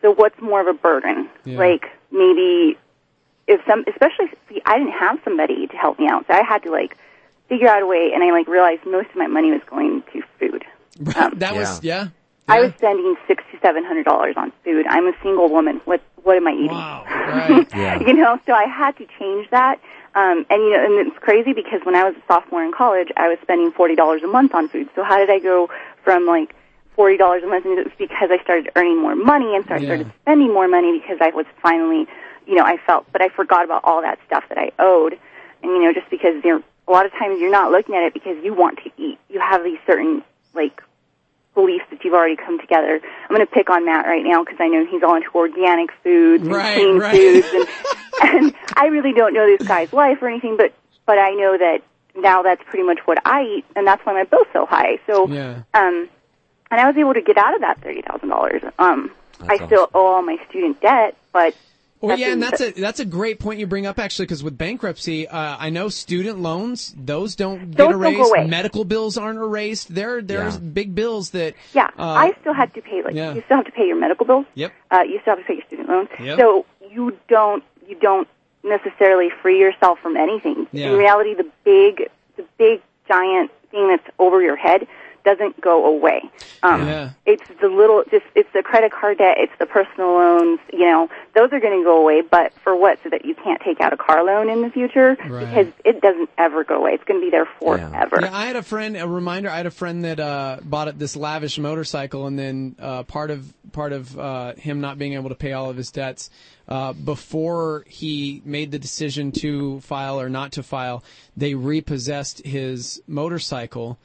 So what's more of a burden? Yeah. Like maybe if some, especially see, I didn't have somebody to help me out, so I had to like figure out a way. And I like realized most of my money was going to food. Um, that was yeah. I was spending six to seven hundred dollars on food. I'm a single woman. What what am I eating? Wow. Right. Yeah. You know, so I had to change that. Um, and you know, and it's crazy because when I was a sophomore in college, I was spending forty dollars a month on food. So how did I go from like forty dollars a month? And it was because I started earning more money and so I Yeah. started spending more money because I was finally, you know, I felt, but I forgot about all that stuff that I owed. And you know, just because you're, a lot of times you're not looking at it because you want to eat. You have these certain like beliefs that you've already come together. I'm going to pick on Matt right now because I know he's all into organic foods and Right, clean right. foods, and, and I really don't know this guy's life or anything, but but I know that now that's pretty much what I eat, and that's why my bill's so high. So, Yeah. um, and I was able to get out of that thirty thousand dollars. Um, I That's still owe all my student debt, but Well, yeah, and that's a that's a great point you bring up actually, because with bankruptcy, uh, I know student loans; those don't get Those don't go erased. away. Medical bills aren't erased. There, there's Yeah. big bills that. yeah, uh, I still had to pay. Like yeah. you still have to pay your medical bills. Yep. Uh, you still have to pay your student loans. Yep. So you don't you don't necessarily free yourself from anything. Yeah. In reality, the big the big giant thing that's over your head doesn't go away. Um, Yeah. It's the little, just it's the credit card debt, it's the personal loans. You know, those are going to go away. But for what? So that you can't take out a car loan in the future, Right. because it doesn't ever go away. It's going to be there forever. Yeah, I had a friend. A reminder. I had a friend that uh, bought this lavish motorcycle, and then uh, part of part of uh, him not being able to pay all of his debts uh, before he made the decision to file or not to file, they repossessed his motorcycle.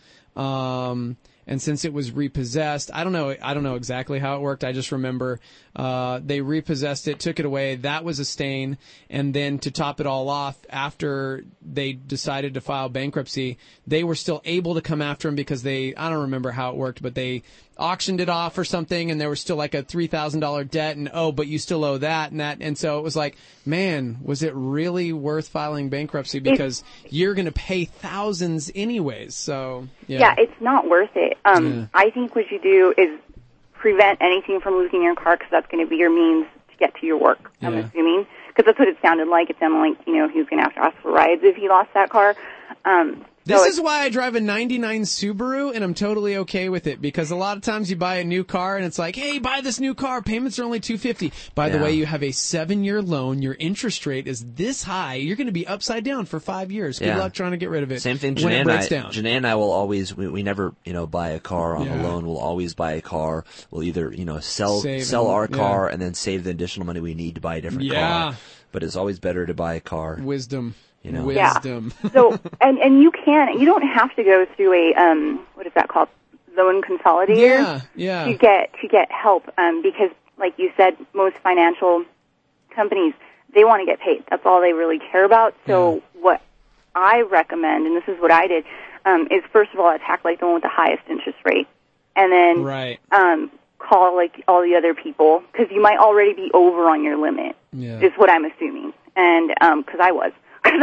Um, and since it was repossessed, I don't know, I don't know exactly how it worked. I just remember, uh, they repossessed it, took it away. That was a stain. And then to top it all off, after they decided to file bankruptcy, they were still able to come after him because they, I don't remember how it worked, but they auctioned it off or something, and there was still like a three thousand dollars debt, and oh, but you still owe that and that. And so it was like, man, was it really worth filing bankruptcy? Because you're going to pay thousands anyways. So, yeah. Yeah, it's not worth it. Um, Yeah. I think what you do is prevent anything from losing your car, because that's going to be your means to get to your work, I'm Yeah. assuming. Because that's what it sounded like. It sounded like, you know, he was going to have to ask for rides if he lost that car. Um, This so is why I drive a ninety-nine Subaru, and I'm totally okay with it, because a lot of times you buy a new car and it's like, hey, buy this new car, payments are only two hundred fifty dollars. By the Yeah. way, you have a seven-year loan, your interest rate is this high, you're going to be upside down for five years. Good Yeah. luck trying to get rid of it. Same thing. when Janae it and I, breaks down. Janae and I will always. We, we never, you know, buy a car on Yeah. a loan. We'll always buy a car. We'll either, you know, sell Save sell and- our yeah. car and then save the additional money we need to buy a different Yeah. car. But it's always better to buy a car. Wisdom. You know. Yeah. Wisdom. so, and, and you can, you don't have to go through a, um, what is that called? Loan consolidator. Yeah, yeah. To get, to get help, um, because like you said, most financial companies, they want to get paid. That's all they really care about. So what I recommend, and this is what I did, um, is first of all attack like the one with the highest interest rate, and then Right. um, call like all the other people, because you might already be over on your limit. Yeah. Is what I'm assuming, and um, because I was,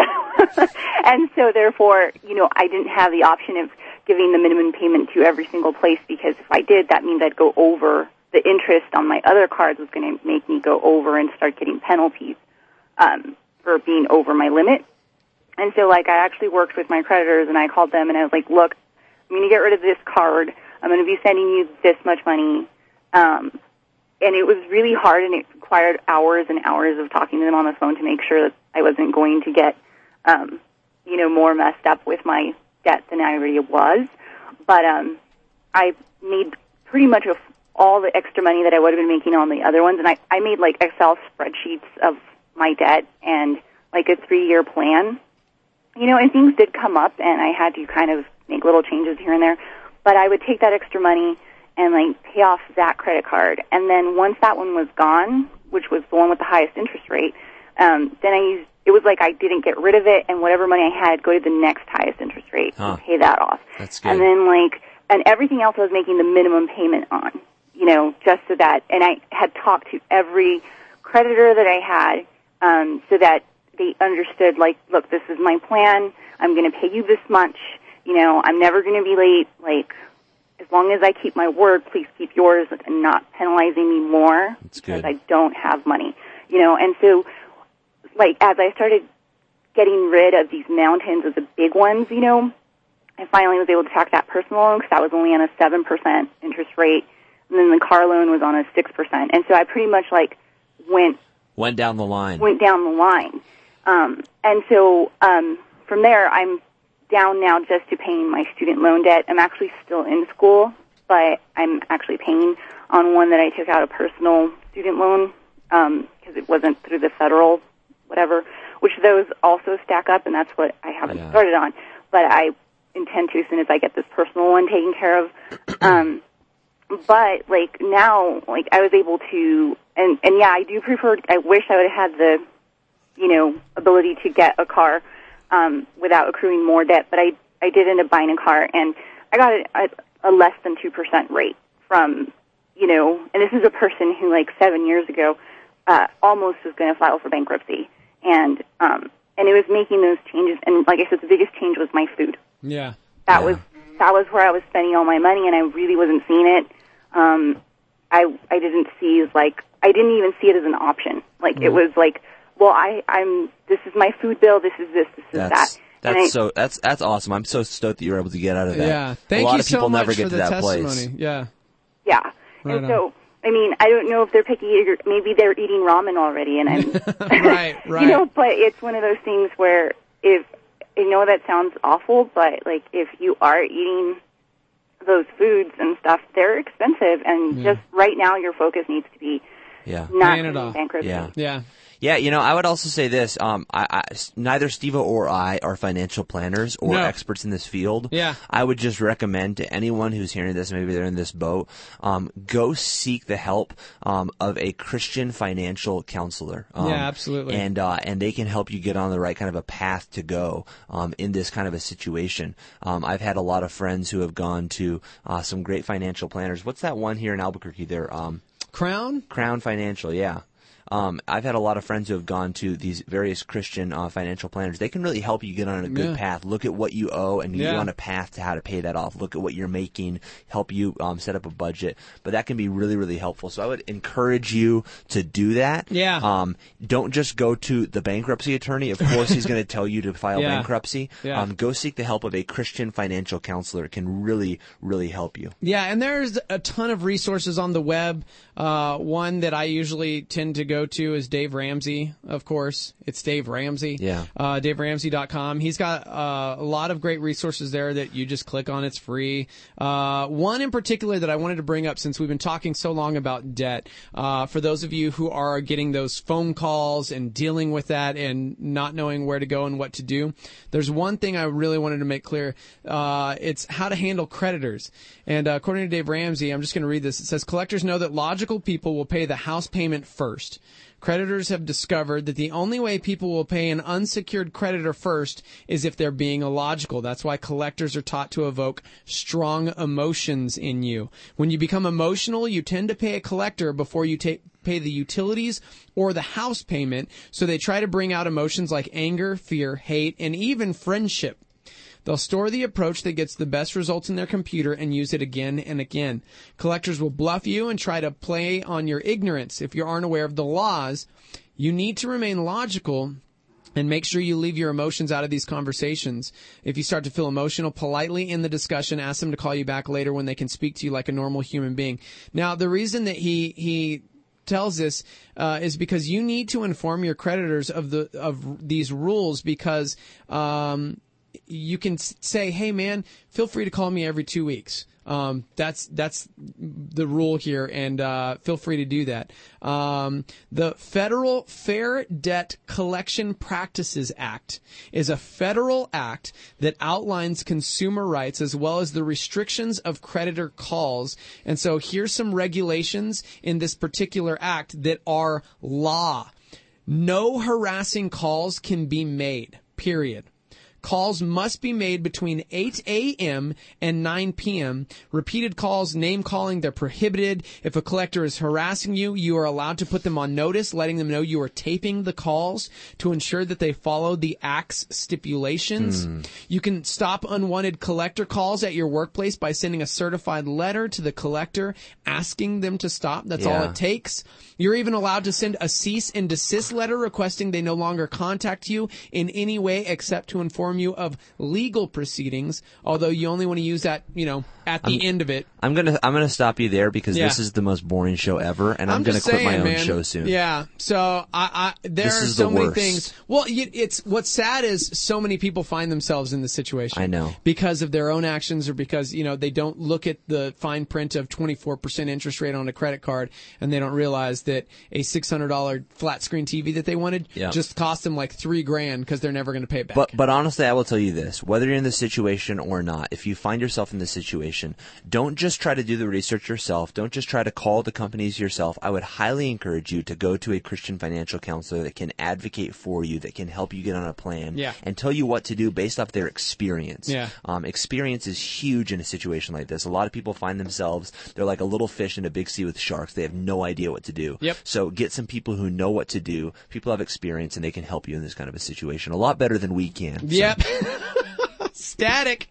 and so therefore, you know, I didn't have the option of giving the minimum payment to every single place, because if I did, that means I'd go over. The interest on my other cards was going to make me go over and start getting penalties um, for being over my limit. And so, like, I actually worked with my creditors, and I called them, and I was like, look, I'm going to get rid of this card. I'm going to be sending you this much money. Um, and it was really hard, and it required hours and hours of talking to them on the phone to make sure that I wasn't going to get, um, you know, more messed up with my debt than I already was. But um, I made pretty much a, all the extra money that I would have been making on the other ones, and I, I made, like, Excel spreadsheets of my debt and, like, a three-year plan. You know, and things did come up, and I had to kind of make little changes here and there. But I would take that extra money and, like, pay off that credit card. And then once that one was gone, which was the one with the highest interest rate, um, then I used, it was like I didn't get rid of it, and whatever money I had, go to the next highest interest rate Huh. and pay that off. That's good. And then, like, and everything else I was making the minimum payment on, you know, just so that, and I had talked to every creditor that I had, um, so that they understood, like, look, this is my plan. I'm going to pay you this much. You know, I'm never going to be late. Like, as long as I keep my word, please keep yours and not penalizing me more That's because good. I don't have money. You know, and so, like, as I started getting rid of these mountains of the big ones, you know, I finally was able to track that personal loan because that was only on a seven percent interest rate, and then the car loan was on a six percent. And so I pretty much, like, went... Went down the line. Went down the line. Um, and so um, from there, I'm down now just to paying my student loan debt. I'm actually still in school, but I'm actually paying on one that I took out a personal student loan because um, it wasn't through the federal whatever, which those also stack up, and that's what I haven't Yeah. started on. But I intend to as soon as I get this personal one taken care of. Um, but, like, now, like, I was able to, and, and yeah, I do prefer, I wish I would have had the, you know, ability to get a car um, without accruing more debt, but I, I did end up buying a car, and I got it at a less than two percent rate from, you know, and this is a person who, like, seven years ago uh, almost was going to file for bankruptcy, and um, and it was making those changes, and like I said, the biggest change was my food. Yeah. That Yeah. was that was where I was spending all my money, and I really wasn't seeing it. Um, I I didn't see like I didn't even see it as an option. Like it was like, well, I I'm this is my food bill. This is this. This is That's that. that's And I- so that's that's awesome. I'm so stoked that you were able to get out of that. Yeah. Thank a lot you of people so much never get for to the that testimony. place. Yeah. Yeah. Right and on. so, I mean, I don't know if they're picky eater. Maybe they're eating ramen already, and I'm Right, right. You know, but it's one of those things where if I know that sounds awful, but like if you are eating those foods and stuff, they're expensive, and Yeah. just right now your focus needs to be Yeah. not Paying it committing off. bankruptcy. Yeah. Yeah. Yeah, you know, I would also say this. Um, I, I, neither Steve or I are financial planners or No. experts in this field. Yeah. I would just recommend to anyone who's hearing this, maybe they're in this boat, um, go seek the help um, of a Christian financial counselor. Um, Yeah, absolutely. And uh, and they can help you get on the right kind of a path to go um, in this kind of a situation. Um, I've had a lot of friends who have gone to uh, some great financial planners. What's that one here in Albuquerque? There, um, Crown? Crown Financial, yeah. Um, I've had a lot of friends who have gone to these various Christian uh, financial planners. They can really help you get on a good Yeah. path. Look at what you owe and get Yeah. you on a path to how to pay that off. Look at what you're making, help you um, set up a budget. But that can be really, really helpful. So I would encourage you to do that. Yeah. Um, don't just go to the bankruptcy attorney. Of course, he's going to tell you to file Yeah. bankruptcy. Yeah. Um, go seek the help of a Christian financial counselor. It can really, really help you. Yeah, and there's a ton of resources on the web. Uh, one that I usually tend to go to is Dave Ramsey, of course. It's Dave Ramsey. Yeah. Uh, Dave Ramsey dot com. He's got uh, a lot of great resources there that you just click on. It's free. Uh, one in particular that I wanted to bring up since we've been talking so long about debt. Uh, for those of you who are getting those phone calls and dealing with that and not knowing where to go and what to do, there's one thing I really wanted to make clear. Uh, it's how to handle creditors. And uh, according to Dave Ramsey, I'm just going to read this. It says, collectors know that logical people will pay the house payment first. Creditors have discovered that the only way people will pay an unsecured creditor first is if they're being illogical. That's why collectors are taught to evoke strong emotions in you. When you become emotional, you tend to pay a collector before you take pay the utilities or the house payment, so they try to bring out emotions like anger, fear, hate, and even friendship. They'll store the approach that gets the best results in their computer and use it again and again. Collectors will bluff you and try to play on your ignorance. If you aren't aware of the laws, you need to remain logical and make sure you leave your emotions out of these conversations. If you start to feel emotional, politely in the discussion, ask them to call you back later when they can speak to you like a normal human being. Now, the reason that he, he, tells this uh, is because you need to inform your creditors of the of these rules, because um, you can say, hey man, feel free to call me every two weeks. Um, that's that's the rule here, and uh, feel free to do that. Um, the Federal Fair Debt Collection Practices Act is a federal act that outlines consumer rights as well as the restrictions of creditor calls. And so here's some regulations in this particular act that are law. No harassing calls can be made, period. Calls must be made between eight a.m. and nine p.m. Repeated calls, name calling, they're prohibited. If a collector is harassing you, you are allowed to put them on notice, letting them know you are taping the calls to ensure that they follow the Act's stipulations. Mm. You can stop unwanted collector calls at your workplace by sending a certified letter to the collector asking them to stop. That's yeah. all it takes. You're even allowed to send a cease and desist letter requesting they no longer contact you in any way except to inform you of legal proceedings, although you only want to use that, you know, at the I'm, end of it. I'm gonna I'm gonna stop you there because yeah. this is the most boring show ever, and I'm, I'm gonna quit saying, my own man. show soon. Yeah. So I, I there this are is so the many worst. things. Well, it's what's sad is so many people find themselves in this situation. I know. Because of their own actions or because, you know, they don't look at the fine print of twenty-four percent interest rate on a credit card and they don't realize that a six hundred dollars flat screen T V that they wanted yeah. just cost them like three grand because they're never going to pay it back. But but honestly, I will tell you this: whether you're in this situation or not, if you find yourself in this situation, don't just try to do the research yourself. Don't just try to call the companies yourself. I would highly encourage you to go to a Christian financial counselor that can advocate for you, that can help you get on a plan, yeah. and tell you what to do based off their experience. Yeah. Um, experience is huge in a situation like this. A lot of people find themselves, they're like a little fish in a big sea with sharks. They have no idea what to do. Yep. So get some people who know what to do. People have experience, and they can help you in this kind of a situation a lot better than we can. So. Yep. Static.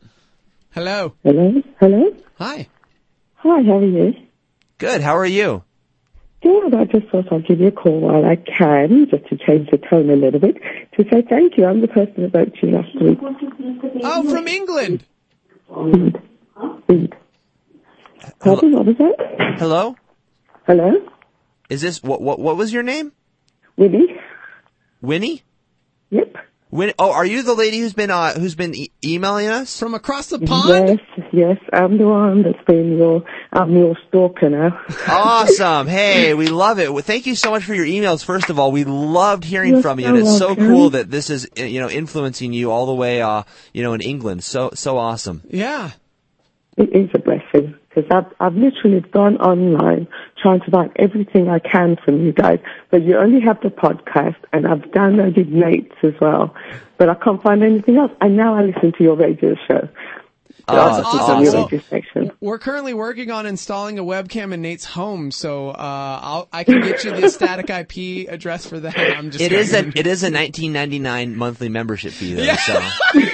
Hello. Hello. Hello. Hi. Hi, how are you? Good. How are you? Good. I just thought I'd give you a call while I can, just to change the tone a little bit, to say thank you. I'm the person that spoke to you last week. Oh, from England. Read. Read. Pardon, what was that? Hello? Hello? Is this, what, what, what was your name? Winnie. Winnie? Yep. Win- oh, are you the lady who's been, uh, who's been e- emailing us? From across the pond? Yes, yes, I'm the one that's been your, I'm your stalker now. Awesome. Hey, we love it. Well, thank you so much for your emails. First of all, we loved hearing You're from you, so and it's welcome. so cool that this is, you know, influencing you all the way, uh, you know, in England. So, so awesome. Yeah. It is a blessing, because I've, I've literally gone online trying to find everything I can from you guys, but you only have the podcast, and I've downloaded Nate's as well, but I can't find anything else. And now I listen to your radio show. Oh, that's awesome. awesome. We're currently working on installing a webcam in Nate's home, so uh, I'll, I can get you the static I P address for that. I'm just it is a it is a nineteen ninety-nine monthly membership fee, though. Yeah. So.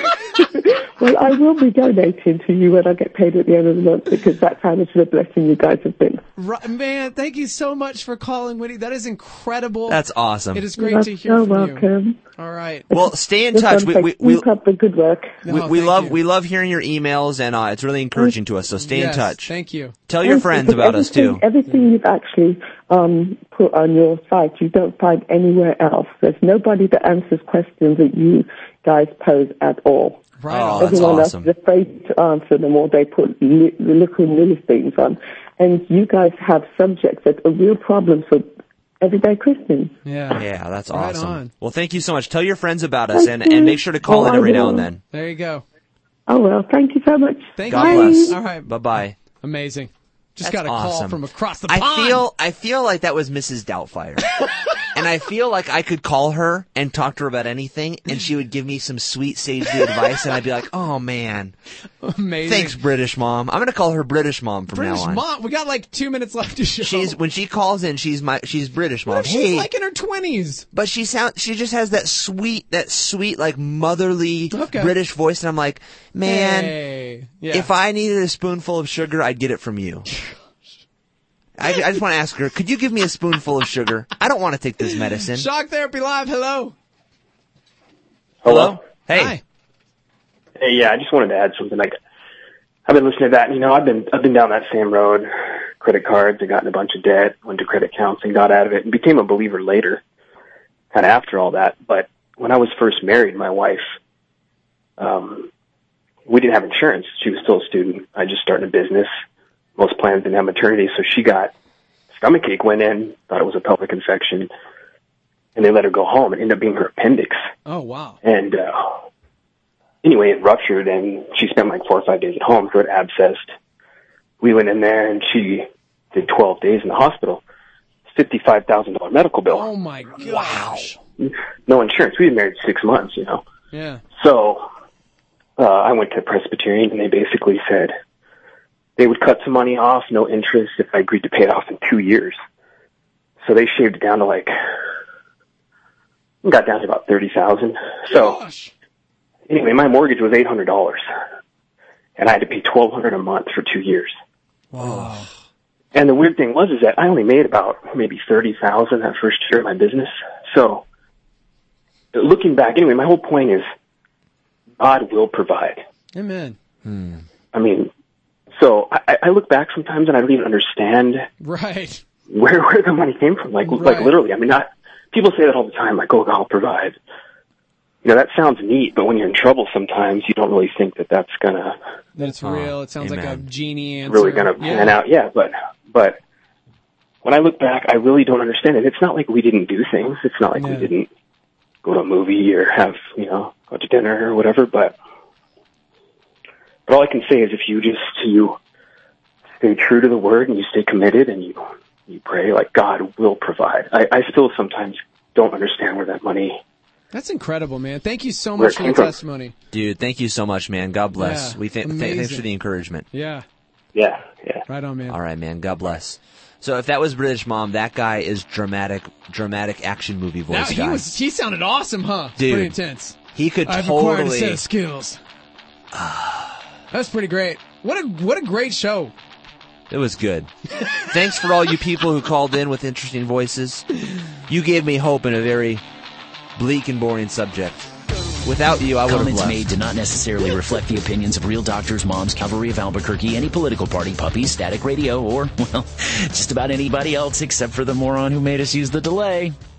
Well, I will be donating to you when I get paid at the end of the month, because that's how much of a blessing you guys have been. Right, man, thank you so much for calling, Winnie. That is incredible. That's awesome. It is great You're to hear so from welcome. you. All right. Well, stay in touch. We we we, keep up the good work. we, No, we love you. we love hearing your emails, and uh, it's really encouraging to us. So stay yes, in touch. Thank you. Tell your Yes, friends because about us everything- too. Everything you've actually um, put on your site, you don't find anywhere else. There's nobody that answers questions that you guys pose at all. Right. Oh, on. that's Everyone awesome. else is afraid to answer them, or they put li- the little nilly things on. And you guys have subjects that are real problems for everyday Christians. Yeah. Yeah, that's Right awesome. on. Well, thank you so much. Tell your friends about us, Thank and, you. and make sure to call Oh, in I every now will. and then. There you go. Oh, well, thank you so much. Thank God you. bless. All right. Bye bye. Amazing. Just That's got a call awesome. from across the I pond. feel I feel like that was Missus Doubtfire. And I feel like I could call her and talk to her about anything, and she would give me some sweet, sagely advice, and I'd be like, oh, man. Amazing. Thanks, British Mom. I'm going to call her British Mom from British now on. mom. We got like two minutes left to show. She's when she calls in, she's my she's British Mom. What if she's Hey, like in her twenties? but she sound she just has that sweet that sweet like motherly Okay. British voice, and I'm like, man, Hey. Yeah. if I needed a spoonful of sugar, I'd get it from you. I, I just want to ask her, could you give me a spoonful of sugar? I don't want to take this medicine. Shock Therapy Live, hello. Hello? Hey. Hi. Hey, yeah, I just wanted to add something. Like, I've been listening to that, and, you know, I've been I've been down that same road. Credit cards, I got in a bunch of debt, went to credit counseling, got out of it, and became a believer later, kind of after all that. But when I was first married, my wife, um, we didn't have insurance. She was still a student. I just started a business. Most plans didn't have maternity, so she got stomach ache, went in, thought it was a pelvic infection, and they let her go home. It ended up being her appendix. Oh, wow. And uh, anyway, it ruptured, and she spent like four or five days at home, so it abscessed. We went in there, and she did twelve days in the hospital. fifty-five thousand dollars medical bill. Oh, my gosh. No insurance. We had married six months, you know. Yeah. So uh, I went to Presbyterian, and they basically said they would cut some money off, no interest, if I agreed to pay it off in two years. So they shaved it down to like, got down to about thirty thousand dollars. So Gosh. anyway, my mortgage was eight hundred dollars, and I had to pay twelve hundred dollars a month for two years. Wow. And the weird thing was is that I only made about maybe thirty thousand dollars that first year of my business. So looking back, anyway, my whole point is God will provide. Amen. Hmm. I mean, so I, I look back sometimes and I don't even understand Right. where where the money came from. Like Right. like literally, I mean, not people say that all the time. Like, oh, God will provide. You know, that sounds neat, but when you're in trouble, sometimes you don't really think that that's gonna That it's Oh, real. It sounds like a amen. genie answer. really gonna pan yeah. out. Yeah, but but when I look back, I really don't understand it. It's not like we didn't do things. It's not like Yeah. we didn't go to a movie or have you know go to dinner or whatever. But but all I can say is if you just you stay true to the word and you stay committed and you you pray, like God will provide. I, I still sometimes don't understand where that money. That's incredible, man. Thank you so Where much it for came the from. testimony. Dude, thank you so much, man. God bless. Yeah, we th- th- amazing. thanks for the encouragement. Yeah. Yeah, yeah. Right on, man. All right, man. God bless. So if that was British Mom, that guy is dramatic, dramatic action movie voice Now, he guy. was he sounded awesome, huh? Dude. Pretty intense. He could I've acquired a totally. set of skills. That's pretty great. What a what a great show. It was good. Thanks for all you people who called in with interesting voices. You gave me hope in a very bleak and boring subject. Without you, I would have Comments left. made do not necessarily reflect the opinions of Real Doctors, Moms, Cavalry of Albuquerque, any political party, puppies, Static Radio, or, well, just about anybody else except for the moron who made us use the delay.